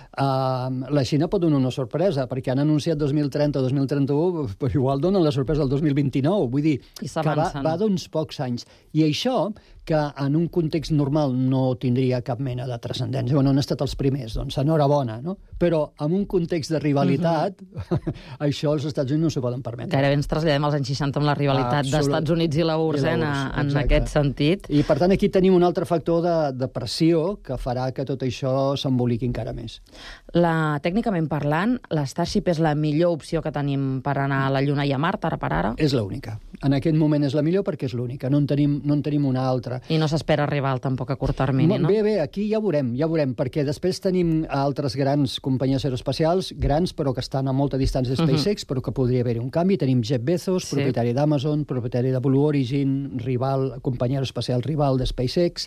la Xina pot donar una sorpresa, perquè han anunciat 2030 o 2031, però igual donen la sorpresa el 2029. Vull dir, que va d'uns pocs anys. I això, que en un context normal no tindria cap mena de transcendència. Bueno, han estat els primers, doncs enhorabona, no? Però en un context de rivalitat, això els Estats Units no s'ho poden permetre. Gairebé ens traslladem als anys 60 amb la rivalitat d'Estats Units i la URSS en aquest sentit. I per tant aquí tenim un altre factor de pressió que farà que tot això s'emboliqui encara més. Tècnicament parlant, l'Starship és la millor opció que tenim per anar a la Lluna i a Mart, ara per ara? És l'única. En aquest moment és la millor perquè és l'única. No en tenim una altra. I no s'espera arribar tampoc a curt termini, no? Bé, aquí ja veurem, perquè després tenim altres grans companyies aeroespacials, grans però que estan a molta distància de SpaceX, però que podria haver-hi un canvi. Tenim Jeff Bezos, propietari d'Amazon, propietari de Blue Origin, companyia aeroespacial rival de SpaceX,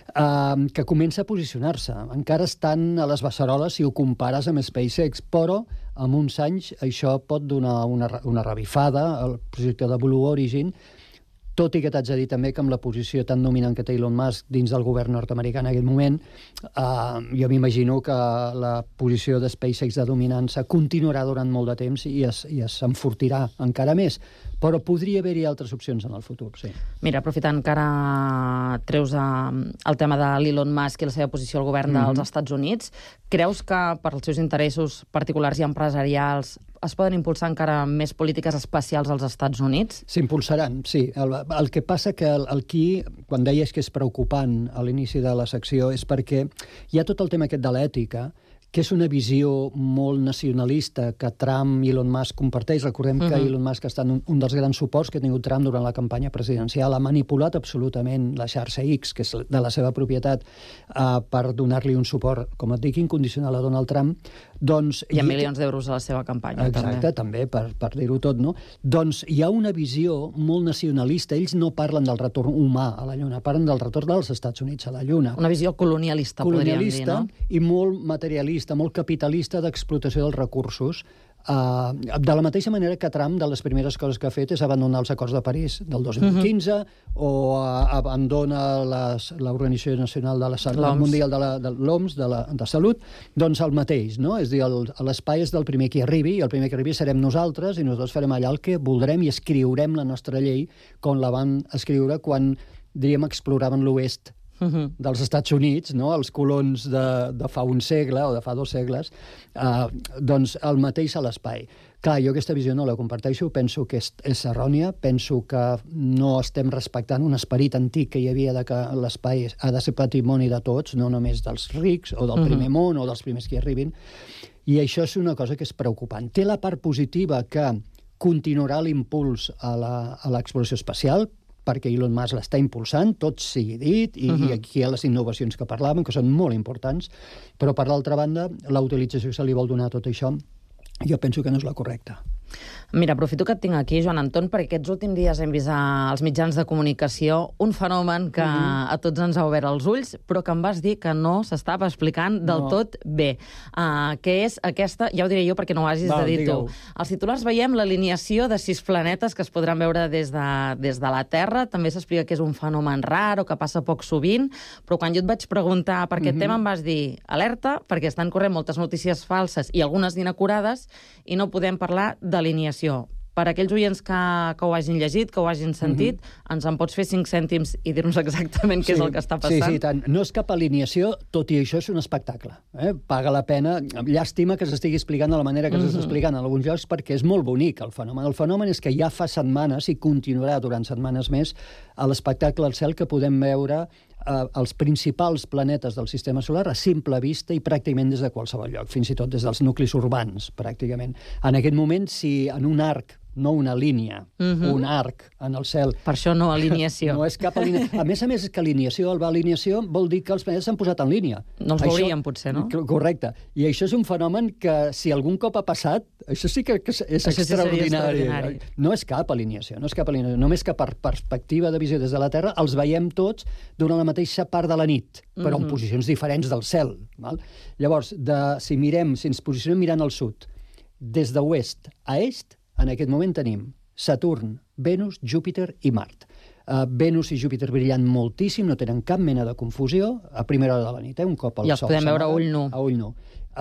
que comença a posicionar-se. Encara estan a les beceroles si ho compares amb SpaceX, però en uns anys això pot donar una revifada al projecte de Blue Origin, tot i que t'haig de dir també que amb la posició tan dominant que té Elon Musk dins del govern nord-americà en aquest moment, jo m'imagino que la posició de SpaceX de dominança continuarà durant molt de temps i s'enfortirà encara més. Però podria haver-hi altres opcions en el futur, sí. Mira, aprofitant que ara treus el tema de l'Elon Musk i la seva posició al govern dels Estats Units, creus que per als seus interessos particulars i empresarials es poden impulsar encara més polítiques especials als Estats Units? S'impulsaran, sí. El que passa que aquí, quan deies que és preocupant a l'inici de la secció, és perquè hi ha tot el tema aquest de l'ètica, que és una visió molt nacionalista que Trump i Elon Musk comparteix. Recordem que Elon Musk està en un dels grans suports que ha tingut Trump durant la campanya presidencial. Ha manipulat absolutament la xarxa X, que és de la seva propietat, per donar-li un suport, com et dic, incondicional a Donald Trump. I amb milions d'euros a la seva campanya. Exacte, també, per dir-ho tot, no? Doncs hi ha una visió molt nacionalista. Ells no parlen del retorn humà a la Lluna, parlen del retorn dels Estats Units a la Lluna. Una visió colonialista, podríem dir, no? I molt materialista, molt capitalista d'explotació dels recursos. De la mateixa manera que Trump, de les primeres coses que ha fet és abandonar els acords de París del 2015 o abandona l'Organització Nacional de la Salut Mundial de l'OMS, de Salut, doncs el mateix, no? És a dir, l'espai és del primer que arribi i el primer que arribi serem nosaltres i nosaltres farem allà el que voldrem i escriurem la nostra llei com la van escriure quan, diríem, exploraven l'oest dels Estats Units, no? Els colons de fa un segle o de fa 2 segles, doncs el mateix a l'espai. Clar, jo aquesta visió no la comparteixo, penso que és errònia, penso que no estem respectant un esperit antic que hi havia de que l'espai ha de ser patrimoni de tots, no només dels rics o del primer món o dels primers que hi arribin, I això és una cosa que és preocupant. Té la part positiva que continuarà l'impuls a l'exploració espacial, perquè Elon Musk l'està impulsant, tot sigui dit, i aquí hi ha les innovacions que parlàvem, que són molt importants, però per l'altra banda, la utilització que se li vol donar a tot això, jo penso que no és la correcta. Mira, aprofito que et tinc aquí, Joan Anton, perquè aquests últims dies hem vist als mitjans de comunicació un fenomen que a tots ens ha obert els ulls, però que em vas dir que no s'estava explicant del tot bé, que és aquesta, ja ho diré jo perquè no ho hagis de dir tu. Als titulars veiem l'alineació de 6 planetes que es podran veure des de la Terra. També s'explica que és un fenomen rar o que passa poc sovint, però quan jo et vaig preguntar per aquest tema em vas dir alerta, perquè estan corrent moltes notícies falses i algunes d'inacurades i no podem parlar d'alineació. Per aquells oients que ho hagin llegit, que ho hagin sentit, ens en pots fer 5 cèntims i dir-nos exactament què és el que està passant? Sí, tant. No és cap alineació, tot i això és un espectacle. Paga la pena. Llàstima que s'estigui explicant de la manera que s'està explicant en alguns llocs, perquè és molt bonic el fenomen. El fenomen és que ja fa setmanes, i continuarà durant setmanes més, a l'espectacle al cel que podem veure els principals planetes del sistema solar a simple vista i pràcticament des de qualsevol lloc, fins i tot des dels nuclis urbans, pràcticament. En aquest moment, si en un arc, no una línia, un arc en el cel... Per això no alineació. No és cap alineació. A més, és que alineació vol dir que els planetes s'han posat en línia. No els veuríem, potser, no? Correcte. I això és un fenomen que, si algun cop ha passat, això sí que és extraordinari. No és cap alineació, només que per perspectiva de visió des de la Terra els veiem tots durant la mateixa part de la nit, però en posicions diferents del cel. Llavors, si ens posicionem mirant al sud, des d'oest a est, en aquest moment tenim Saturn, Venus, Júpiter i Mart. Venus i Júpiter brillant moltíssim, no tenen cap mena de confusió, a primera hora de la nit, un cop el sol. I els podem veure a ull nu. A ull nu.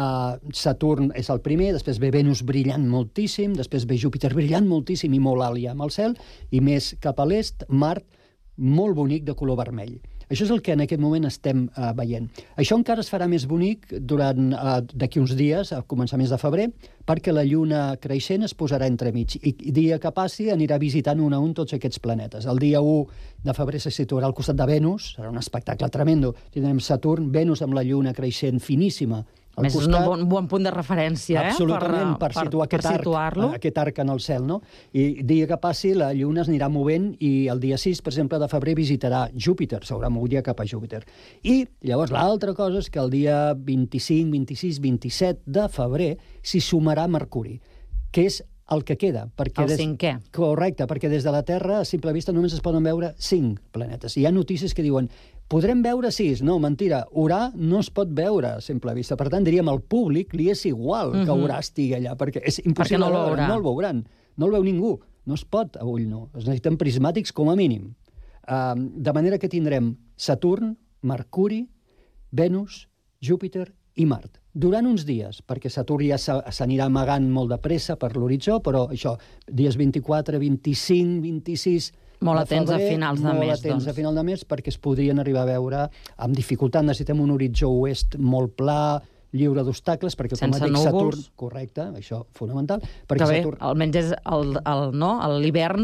Saturn és el primer, després ve Venus brillant moltíssim, després ve Júpiter brillant moltíssim i molt alt ja amb el cel, i més cap a l'est, Mart, molt bonic de color vermell. Això és el que en aquest moment estem veient. Això encara es farà més bonic d'aquí uns dies, a començaments de febrer, perquè la lluna creixent es posarà entremig i dia que passi anirà visitant un a un tots aquests planetes. El dia 1 de febrer se situarà al costat de Venus, serà un espectacle tremendo. Tindrem Saturn, Venus amb la lluna creixent finíssima. A més, és un bon punt de referència, absolutament, per situar aquest arc en el cel, no? I dia que passi, la lluna es anirà movent i el dia 6, per exemple, de febrer visitarà Júpiter, s'haurà mogut ja cap a Júpiter. I llavors l'altra cosa és que el dia 25, 26, 27 de febrer s'hi sumarà Mercuri, que és el que queda. El cinquè. Correcte, perquè des de la Terra, a simple vista, només es poden veure 5 planetes. Hi ha notícies que diuen podrem veure 6. No, mentira. Urà no es pot veure a simple vista. Per tant, diríem, al públic li és igual que Urà estigui allà, perquè és impossible de veure. No el veuran. No el veu ningú. No es pot a ull nu. Es necessiten prismàtics com a mínim. De manera que tindrem Saturn, Mercuri, Venus, Júpiter i Mart. Durant uns dies, perquè Saturn ja s'anirà amagant molt de pressa per l'horitzó, però això, dies 24, 25, 26... Molt atents a finals de mes, Molt atents a final de mes, perquè es podrien arribar a veure amb dificultat. Necessitem un horitzó oest molt pla, lliure d'obstacles, perquè sense núvols. Saturn... Correcte, això fonamental. Que bé, almenys és l'hivern,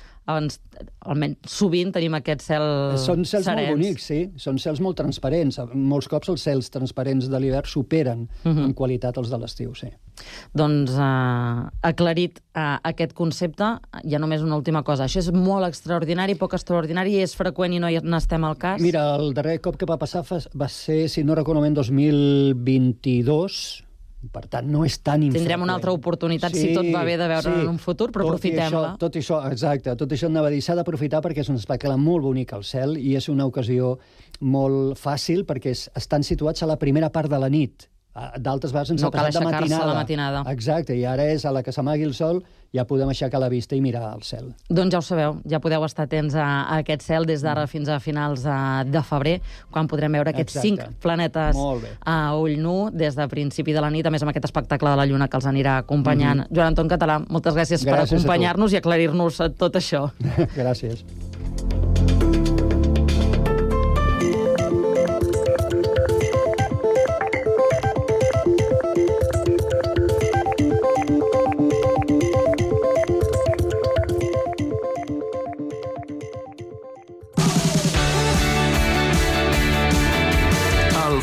almenys sovint tenim aquest cel serens. Són cels molt bonics, sí. Són cels molt transparents. Molts cops els cels transparents de l'hivern superen en qualitat els de l'estiu, sí. Doncs, aclarit aquest concepte, ja només una última cosa. Això és molt extraordinari, poc extraordinari, és freqüent i no n'estem al cas? Mira, el darrer cop que va passar va ser, si no recordo bé, en 2022... Per tant, no és tan infreqüent. Tindrem una altra oportunitat, si tot va bé, de veure en un futur, però aprofitem-la. Tot això, exacte, tot això anava a dir, s'ha d'aprofitar perquè és un espectacle molt bonic al cel i és una ocasió molt fàcil perquè estan situats a la primera part de la nit. D'altres vegades ens ha passat de matinada. La matinada. Exacte, i ara és a la que s'amagui el sol, ja podem aixecar la vista i mirar al cel. Doncs ja ho sabeu, ja podeu estar atents a aquest cel des d'ara fins a finals de febrer, quan podrem veure aquests 5 planetes a ull nu des de principi de la nit, a més amb aquest espectacle de la lluna que els anirà acompanyant. Joan Anton Català, moltes gràcies per acompanyar-nos i aclarir-nos tot això. Gràcies.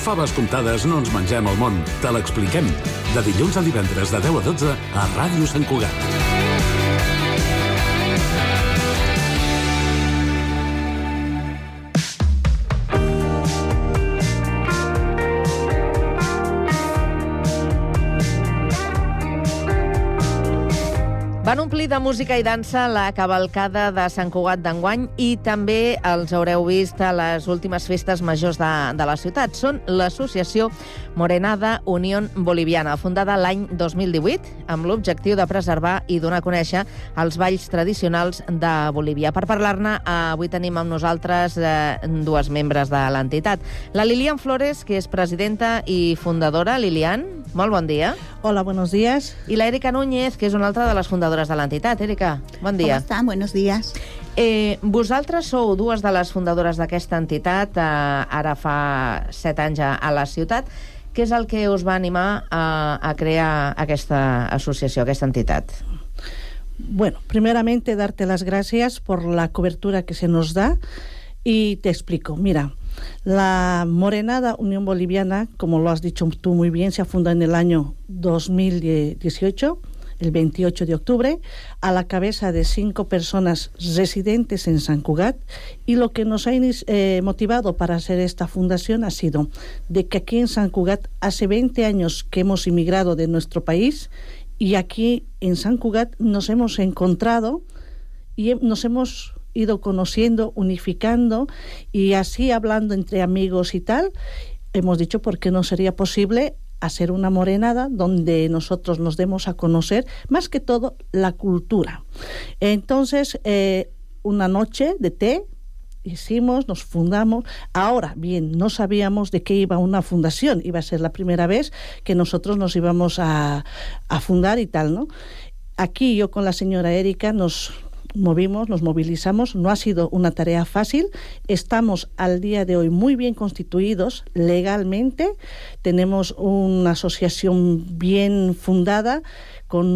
faves comptades no ens mengem el món, te l'expliquem. De dilluns a divendres de 10 a 12 a Ràdio Sant Cugat. Van omplir de música i dansa la cavalcada de Sant Cugat d'enguany i també els haureu vist a les últimes festes majors de la ciutat. Són l'associació Morenada Unión Boliviana, fundada l'any 2018 amb l'objectiu de preservar i donar a conèixer els balls tradicionals de Bolívia. Per parlar-ne, avui tenim amb nosaltres dues membres de l'entitat. La Lilian Flores, que és presidenta i fundadora. Lilian, molt bon dia. Hola, buenos días. I la Erika Núñez, que és una altra de les fundadores de l'entitat. Erika, bon dia. Com estan? Buenos días. Vosaltres sou dues de les fundadores d'aquesta entitat, ara fa 7 anys a la ciutat. Què és el que us va animar a crear aquesta associació, aquesta entitat? Bueno, primeramente darte las gracias por la cobertura que se nos da y te explico. Mira, la Morenada Unión Boliviana, como lo has dicho tú muy bien, se fundó en el año 2018, el 28 de octubre, a la cabeza de 5 personas residentes en Sant Cugat, y lo que nos ha motivado para hacer esta fundación ha sido de que aquí en Sant Cugat hace 20 años que hemos emigrado de nuestro país, y aquí en Sant Cugat nos hemos encontrado y nos hemos ido conociendo, unificando, y así hablando entre amigos y tal, hemos dicho por qué no sería posible hacer una morenada donde nosotros nos demos a conocer, más que todo, la cultura. Entonces, una noche de té hicimos, nos fundamos. Ahora, bien, no sabíamos de qué iba una fundación, iba a ser la primera vez que nosotros nos íbamos a fundar y tal, ¿no? Aquí yo con la señora Erika nos movilizamos, no ha sido una tarea fácil, estamos al día de hoy muy bien constituidos legalmente, tenemos una asociación bien fundada, con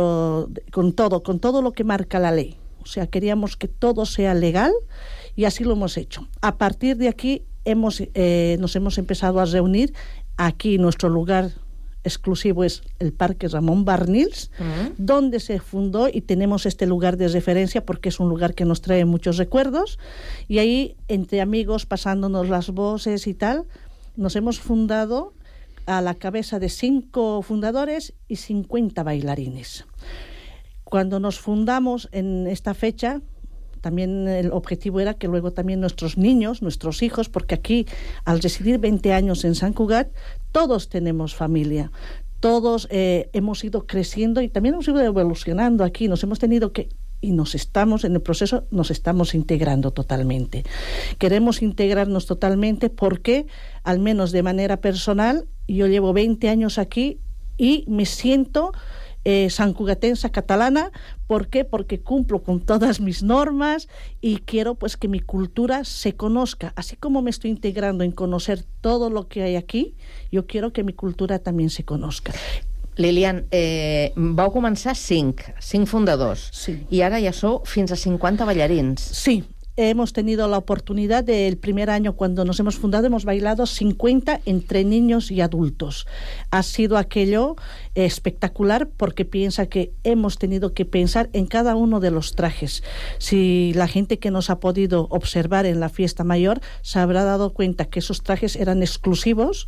todo lo que marca la ley, o sea, queríamos que todo sea legal y así lo hemos hecho. A partir de aquí nos hemos empezado a reunir aquí, nuestro lugar exclusivo es el Parque Ramón Barnils, donde se fundó, y tenemos este lugar de referencia porque es un lugar que nos trae muchos recuerdos, y ahí entre amigos, pasándonos las voces y tal, nos hemos fundado a la cabeza de 5 fundadores y 50 bailarines. Cuando nos fundamos en esta fecha, también el objetivo era que luego también nuestros niños, nuestros hijos, porque aquí, al residir 20 años en Sant Cugat, todos tenemos familia, todos hemos ido creciendo y también hemos ido evolucionando aquí, nos hemos tenido que, y nos estamos, en el proceso, nos estamos integrando totalmente. Queremos integrarnos totalmente porque, al menos de manera personal, yo llevo 20 años aquí y me siento sancugatensa catalana. ¿Por qué? Porque cumplo con todas mis normas y quiero pues que mi cultura se conozca. Así como me estoy integrando en conocer todo lo que hay aquí, yo quiero que mi cultura también se conozca. Lilian, vau començar 5 fundadors, sí. I ara ja sou fins a 50 ballarins. Sí. Hemos tenido la oportunidad del primer año cuando nos hemos fundado, hemos bailado 50 entre niños y adultos. Ha sido aquello espectacular porque piensa que hemos tenido que pensar en cada uno de los trajes. Si la gente que nos ha podido observar en la fiesta mayor se habrá dado cuenta que esos trajes eran exclusivos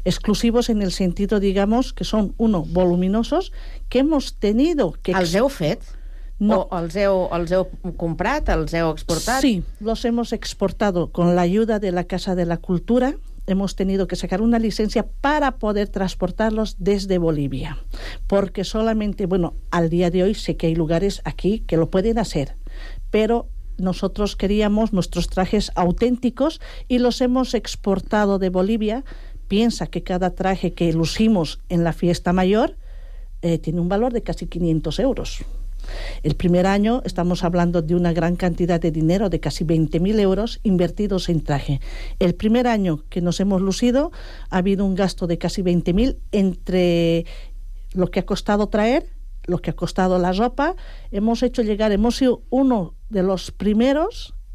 en el sentido, digamos, que son, uno, voluminosos, que hemos tenido que... Els heu fet? No. ¿O els heu comprat, els heu exportat? Sí, los hemos exportado con la ayuda de la Casa de la Cultura. Hemos tenido que sacar una licencia para poder transportarlos desde Bolivia. Porque solamente, bueno, al día de hoy sé que hay lugares aquí que lo pueden hacer, pero nosotros queríamos nuestros trajes auténticos y los hemos exportado de Bolivia. Piensa que cada traje que lucimos en la fiesta mayor tiene un valor de casi 500 euros. El primer año estamos hablando de una gran cantidad de dinero, de casi 20.000 euros invertidos en traje. El primer año que nos hemos lucido ha habido un gasto de casi 20.000 entre lo que ha costado traer, lo que ha costado la ropa. Hemos sido uno de los primeros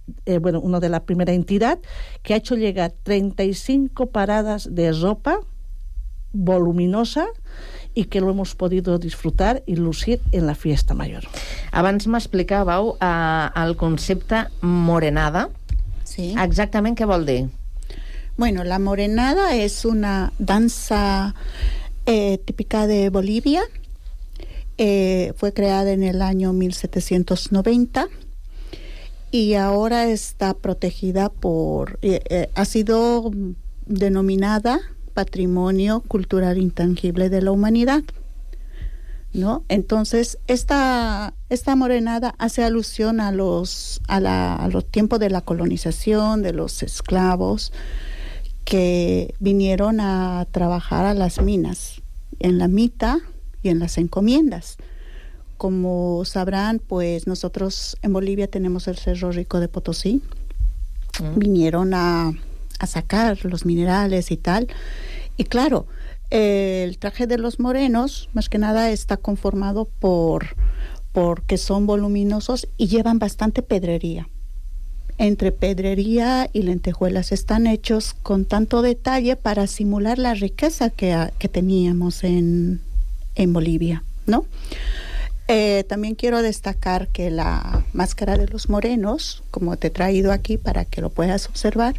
una de la primera entidad, que ha hecho llegar 35 paradas de ropa voluminosa i que lo hemos podido disfrutar y lucir en la fiesta mayor. Abans m'explicàveu el concepte morenada. Sí. Exactament què vol dir? Bueno, la morenada es una danza típica de Bolivia. Fue creada en el año 1790 y ahora está protegida ha sido denominada Patrimonio Cultural Intangible de la Humanidad, ¿no? Entonces, esta morenada hace alusión a los tiempos de la colonización, de los esclavos que vinieron a trabajar a las minas, en la mita y en las encomiendas. Como sabrán, pues nosotros en Bolivia tenemos el Cerro Rico de Potosí. Vinieron a sacar los minerales y tal. Y claro, el traje de los morenos, más que nada, está conformado porque son voluminosos y llevan bastante pedrería. Entre pedrería y lentejuelas están hechos con tanto detalle para simular la riqueza que teníamos en Bolivia, ¿no? También quiero destacar que la máscara de los morenos, como te he traído aquí para que lo puedas observar,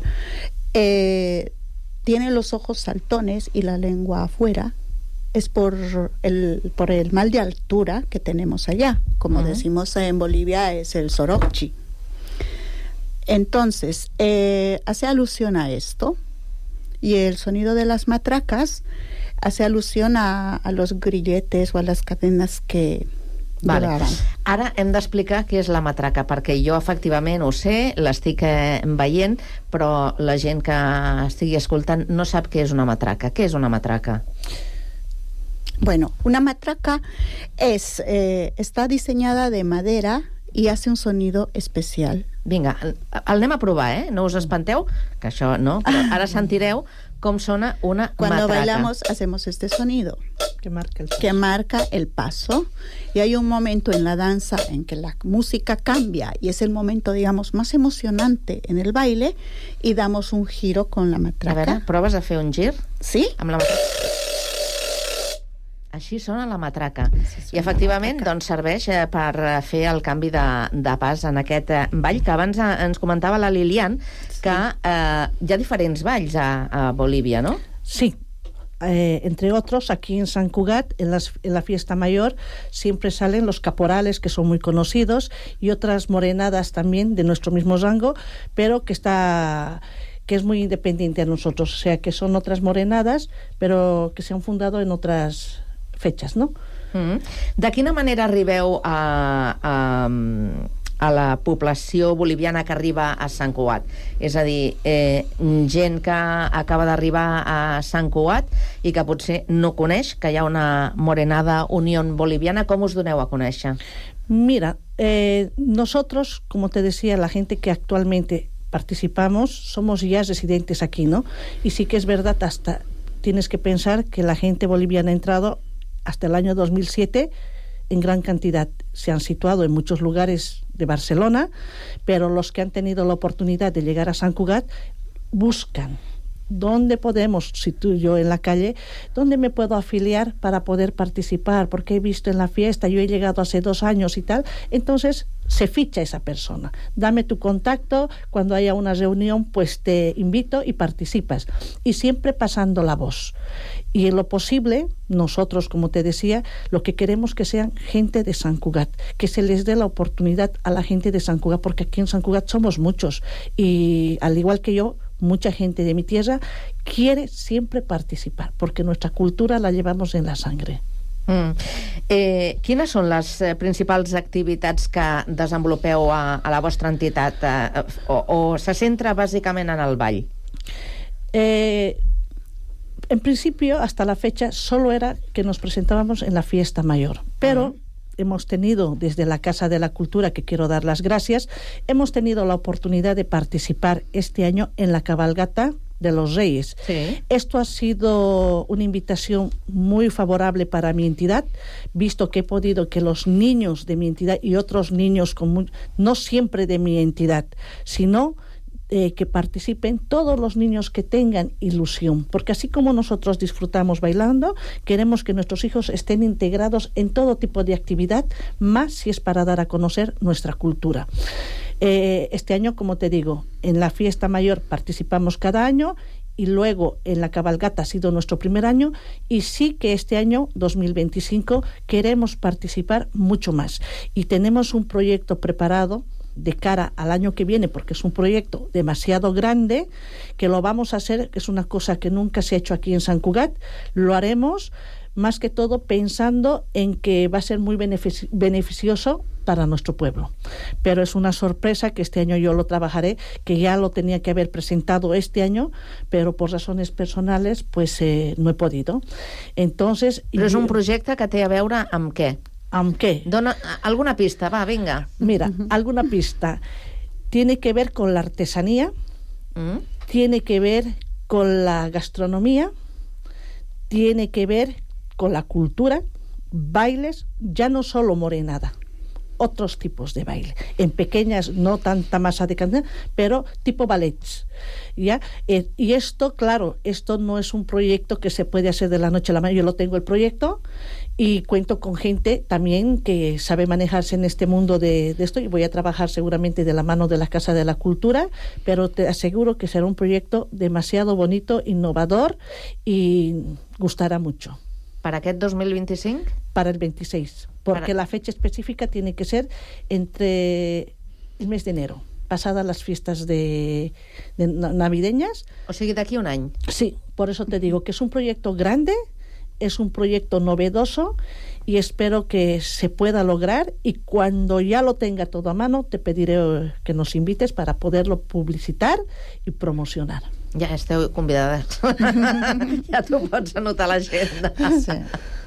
tiene los ojos saltones y la lengua afuera. Es por el mal de altura que tenemos allá. Como decimos en Bolivia, es el sorochi. Entonces, hace alusión a esto, y el sonido de las matracas hace alusión a los grilletes o a las cadenas que llevaven. Ara hem d'explicar què és la matraca, perquè jo efectivament ho sé, l'estic veient, però la gent que estigui escoltant no sap què és una matraca. Què és una matraca? Bueno, una matraca está diseñada de madera y hace un sonido especial. Vinga, el anem a provar, no us espanteu, que això no, però ara sentireu com sona una Cuando matraca. bailamos hacemos este sonido que marca el paso, y hay un momento en la danza en que la música cambia y es el momento, digamos, más emocionante en el baile, y damos un giro con la matraca. A veure, proves a fer un gir? Sí. Amb la matraca. Així sona la matraca. I efectivament doncs, serveix per fer el canvi de pas en aquest ball, que abans ens comentava la Lilian, que hi ha diferents balls a Bolívia, ¿no? Sí. Entre otros, aquí en San Cugat, en la fiesta mayor, siempre salen los caporales, que son muy conocidos, y otras morenadas también de nuestro mismo rango, pero que es muy independiente a nosotros, o sea, que son otras morenadas, pero que se han fundado en otras fechas, ¿no? De quina manera arribeu a la població boliviana que arriba a Sant Cugat? És a dir, gent que acaba d'arribar a Sant Cugat i que potser no coneix que hi ha una morenada Unión Boliviana. Com us doneu a conèixer? Mira, nosotros, como te decía, la gente que actualmente participamos, somos ya residentes aquí, ¿no? Y sí que es verdad, hasta tienes que pensar que la gente boliviana ha entrado hasta el año 2007 en gran cantidad. Se han situado en muchos lugares de Barcelona, pero los que han tenido la oportunidad de llegar a Sant Cugat buscan dónde podemos, si tú y yo en la calle, dónde me puedo afiliar para poder participar, porque he visto en la fiesta, yo he llegado hace 2 años y tal. Entonces se ficha esa persona. Dame tu contacto, cuando haya una reunión pues te invito y participas. Y siempre pasando la voz. Y en lo posible, nosotros, como te decía, lo que queremos que sean gente de Sant Cugat, que se les dé la oportunidad a la gente de Sant Cugat, porque aquí en Sant Cugat somos muchos, y al igual que yo, mucha gente de mi tierra quiere siempre participar, porque nuestra cultura la llevamos en la sangre. Quines són les principals activitats que desenvolupeu a la vostra entitat, o se centra bàsicament en el ball? En principio, hasta la fecha, solo era que nos presentábamos en la fiesta mayor, pero hemos tenido desde la Casa de la Cultura, que quiero dar las gracias, hemos tenido la oportunidad de participar este año en la cabalgata de los Reyes. Sí. Esto ha sido una invitación muy favorable para mi entidad, visto que he podido que los niños de mi entidad y otros niños, no siempre de mi entidad, sino que participen todos los niños que tengan ilusión, porque así como nosotros disfrutamos bailando, queremos que nuestros hijos estén integrados en todo tipo de actividad, más si es para dar a conocer nuestra cultura. Este año, como te digo, en la fiesta mayor participamos cada año y luego en la cabalgata ha sido nuestro primer año, y sí que este año 2025 queremos participar mucho más y tenemos un proyecto preparado de cara al año que viene, porque es un proyecto demasiado grande, que lo vamos a hacer, que es una cosa que nunca se ha hecho aquí en Sant Cugat. Lo haremos más que todo pensando en que va a ser muy beneficioso para nuestro pueblo. Pero es una sorpresa que este año yo lo trabajaré, que ya lo tenía que haber presentado este año, pero por razones personales pues no he podido. Entonces, però és un projecte que té a veure amb què? ¿Amb qué? Dona alguna pista, va, venga. Mira, alguna pista. Tiene que ver con la artesanía, tiene que ver con la gastronomía, tiene que ver con la cultura, bailes, ya no solo morenada, otros tipos de baile, en pequeñas, no tanta masa de cantidad, pero tipo ballets, ¿ya? Y esto, claro, esto no es un proyecto que se puede hacer de la noche a la mañana. Yo lo tengo el proyecto y cuento con gente también que sabe manejarse en este mundo de esto, y voy a trabajar seguramente de la mano de la Casa de la Cultura, pero te aseguro que será un proyecto demasiado bonito, innovador y gustará mucho. ¿Para aquest 2025? Para el 26, porque la fecha específica tiene que ser entre el mes de enero, pasadas las fiestas de navideñas. O sigui, d'aquí un any. Sí, por eso te digo que es un proyecto grande, es un proyecto novedoso y espero que se pueda lograr, y cuando ya lo tenga todo a mano te pediré que nos invites para poderlo publicitar y promocionar. Ja esteu convidades. Ja t'ho pots anotar a l'agenda. Sí.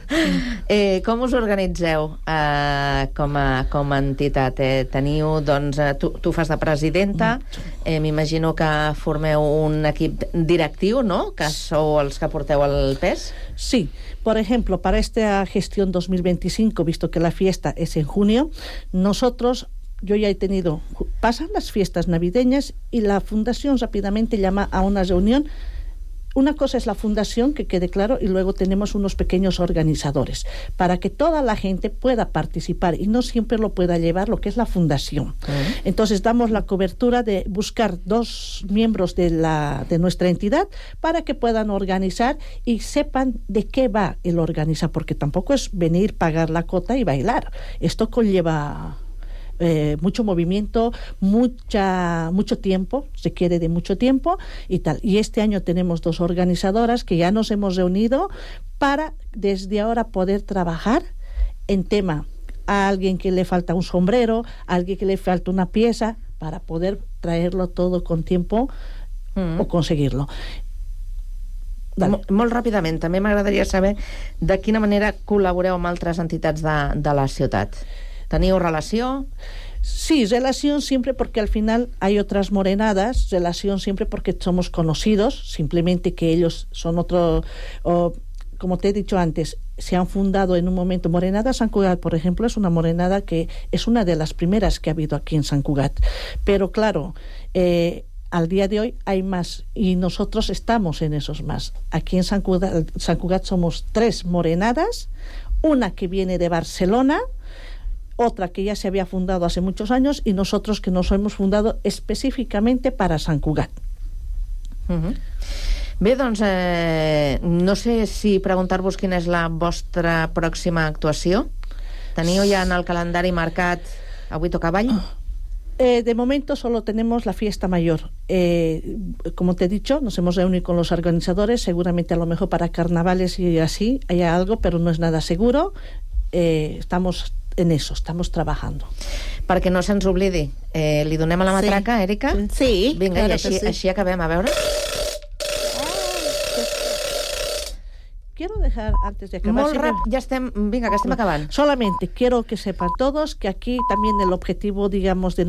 Com us organitzeu com a entitat? Teniu, doncs, tu fas de presidenta, m'imagino que formeu un equip directiu, no? Que sou els que porteu el pes. Sí, por ejemplo, para esta gestión 2025, visto que la fiesta es en junio, yo ya he tenido, pasan las fiestas navideñas y la fundación rápidamente llama a una reunión. Una cosa es la fundación, que quede claro, y luego tenemos unos pequeños organizadores para que toda la gente pueda participar y no siempre lo pueda llevar lo que es la fundación. Entonces damos la cobertura de buscar 2 miembros de nuestra entidad para que puedan organizar y sepan de qué va el organizar, porque tampoco es venir, pagar la cuota y bailar. Esto conlleva mucho movimiento, mucho tiempo, se quiere de mucho tiempo y tal. Y este año tenemos 2 organizadoras que ya nos hemos reunido para desde ahora poder trabajar en tema a alguien que le falta un sombrero, a alguien que le falta una pieza, para poder traerlo todo con tiempo o conseguirlo. Molt ràpidament, també m'agradaria saber de quina manera col·laboreu amb altres entitats de la ciutat. ¿Teniu relación? Sí, relación siempre, porque al final hay otras morenadas, relación siempre porque somos conocidos, simplemente que ellos son otro, como te he dicho antes, se han fundado en un momento. Morenada Sant Cugat, por ejemplo, es una morenada que es una de las primeras que ha habido aquí en Sant Cugat. Pero claro, al día de hoy hay más y nosotros estamos en esos más. Aquí en Sant Cugat somos 3 morenadas, una que viene de Barcelona, otra que ya se había fundado hace muchos años, y nosotros que nos hemos fundado específicamente para Sant Cugat. Bé, doncs, no sé si preguntar-vos quina és la vostra pròxima actuació. Teniu ja en el calendari marcat Avui toca ball? De momento solo tenemos la fiesta mayor. Como te he dicho, nos hemos reunido con los organizadores, seguramente a lo mejor para carnavales y así haya algo, pero no es nada seguro. Estamos en eso, estamos trabajando. Perquè no se'ns oblidi, li donem a la matraca, sí. Èrica? Sí, vinga, claro, i així acabem, a veure. Quiero dejar, antes de acabar... Molt ràpid, ja estem, vinga, que estem acabant. Solamente quiero que sepan todos que aquí también el objetivo, digamos, de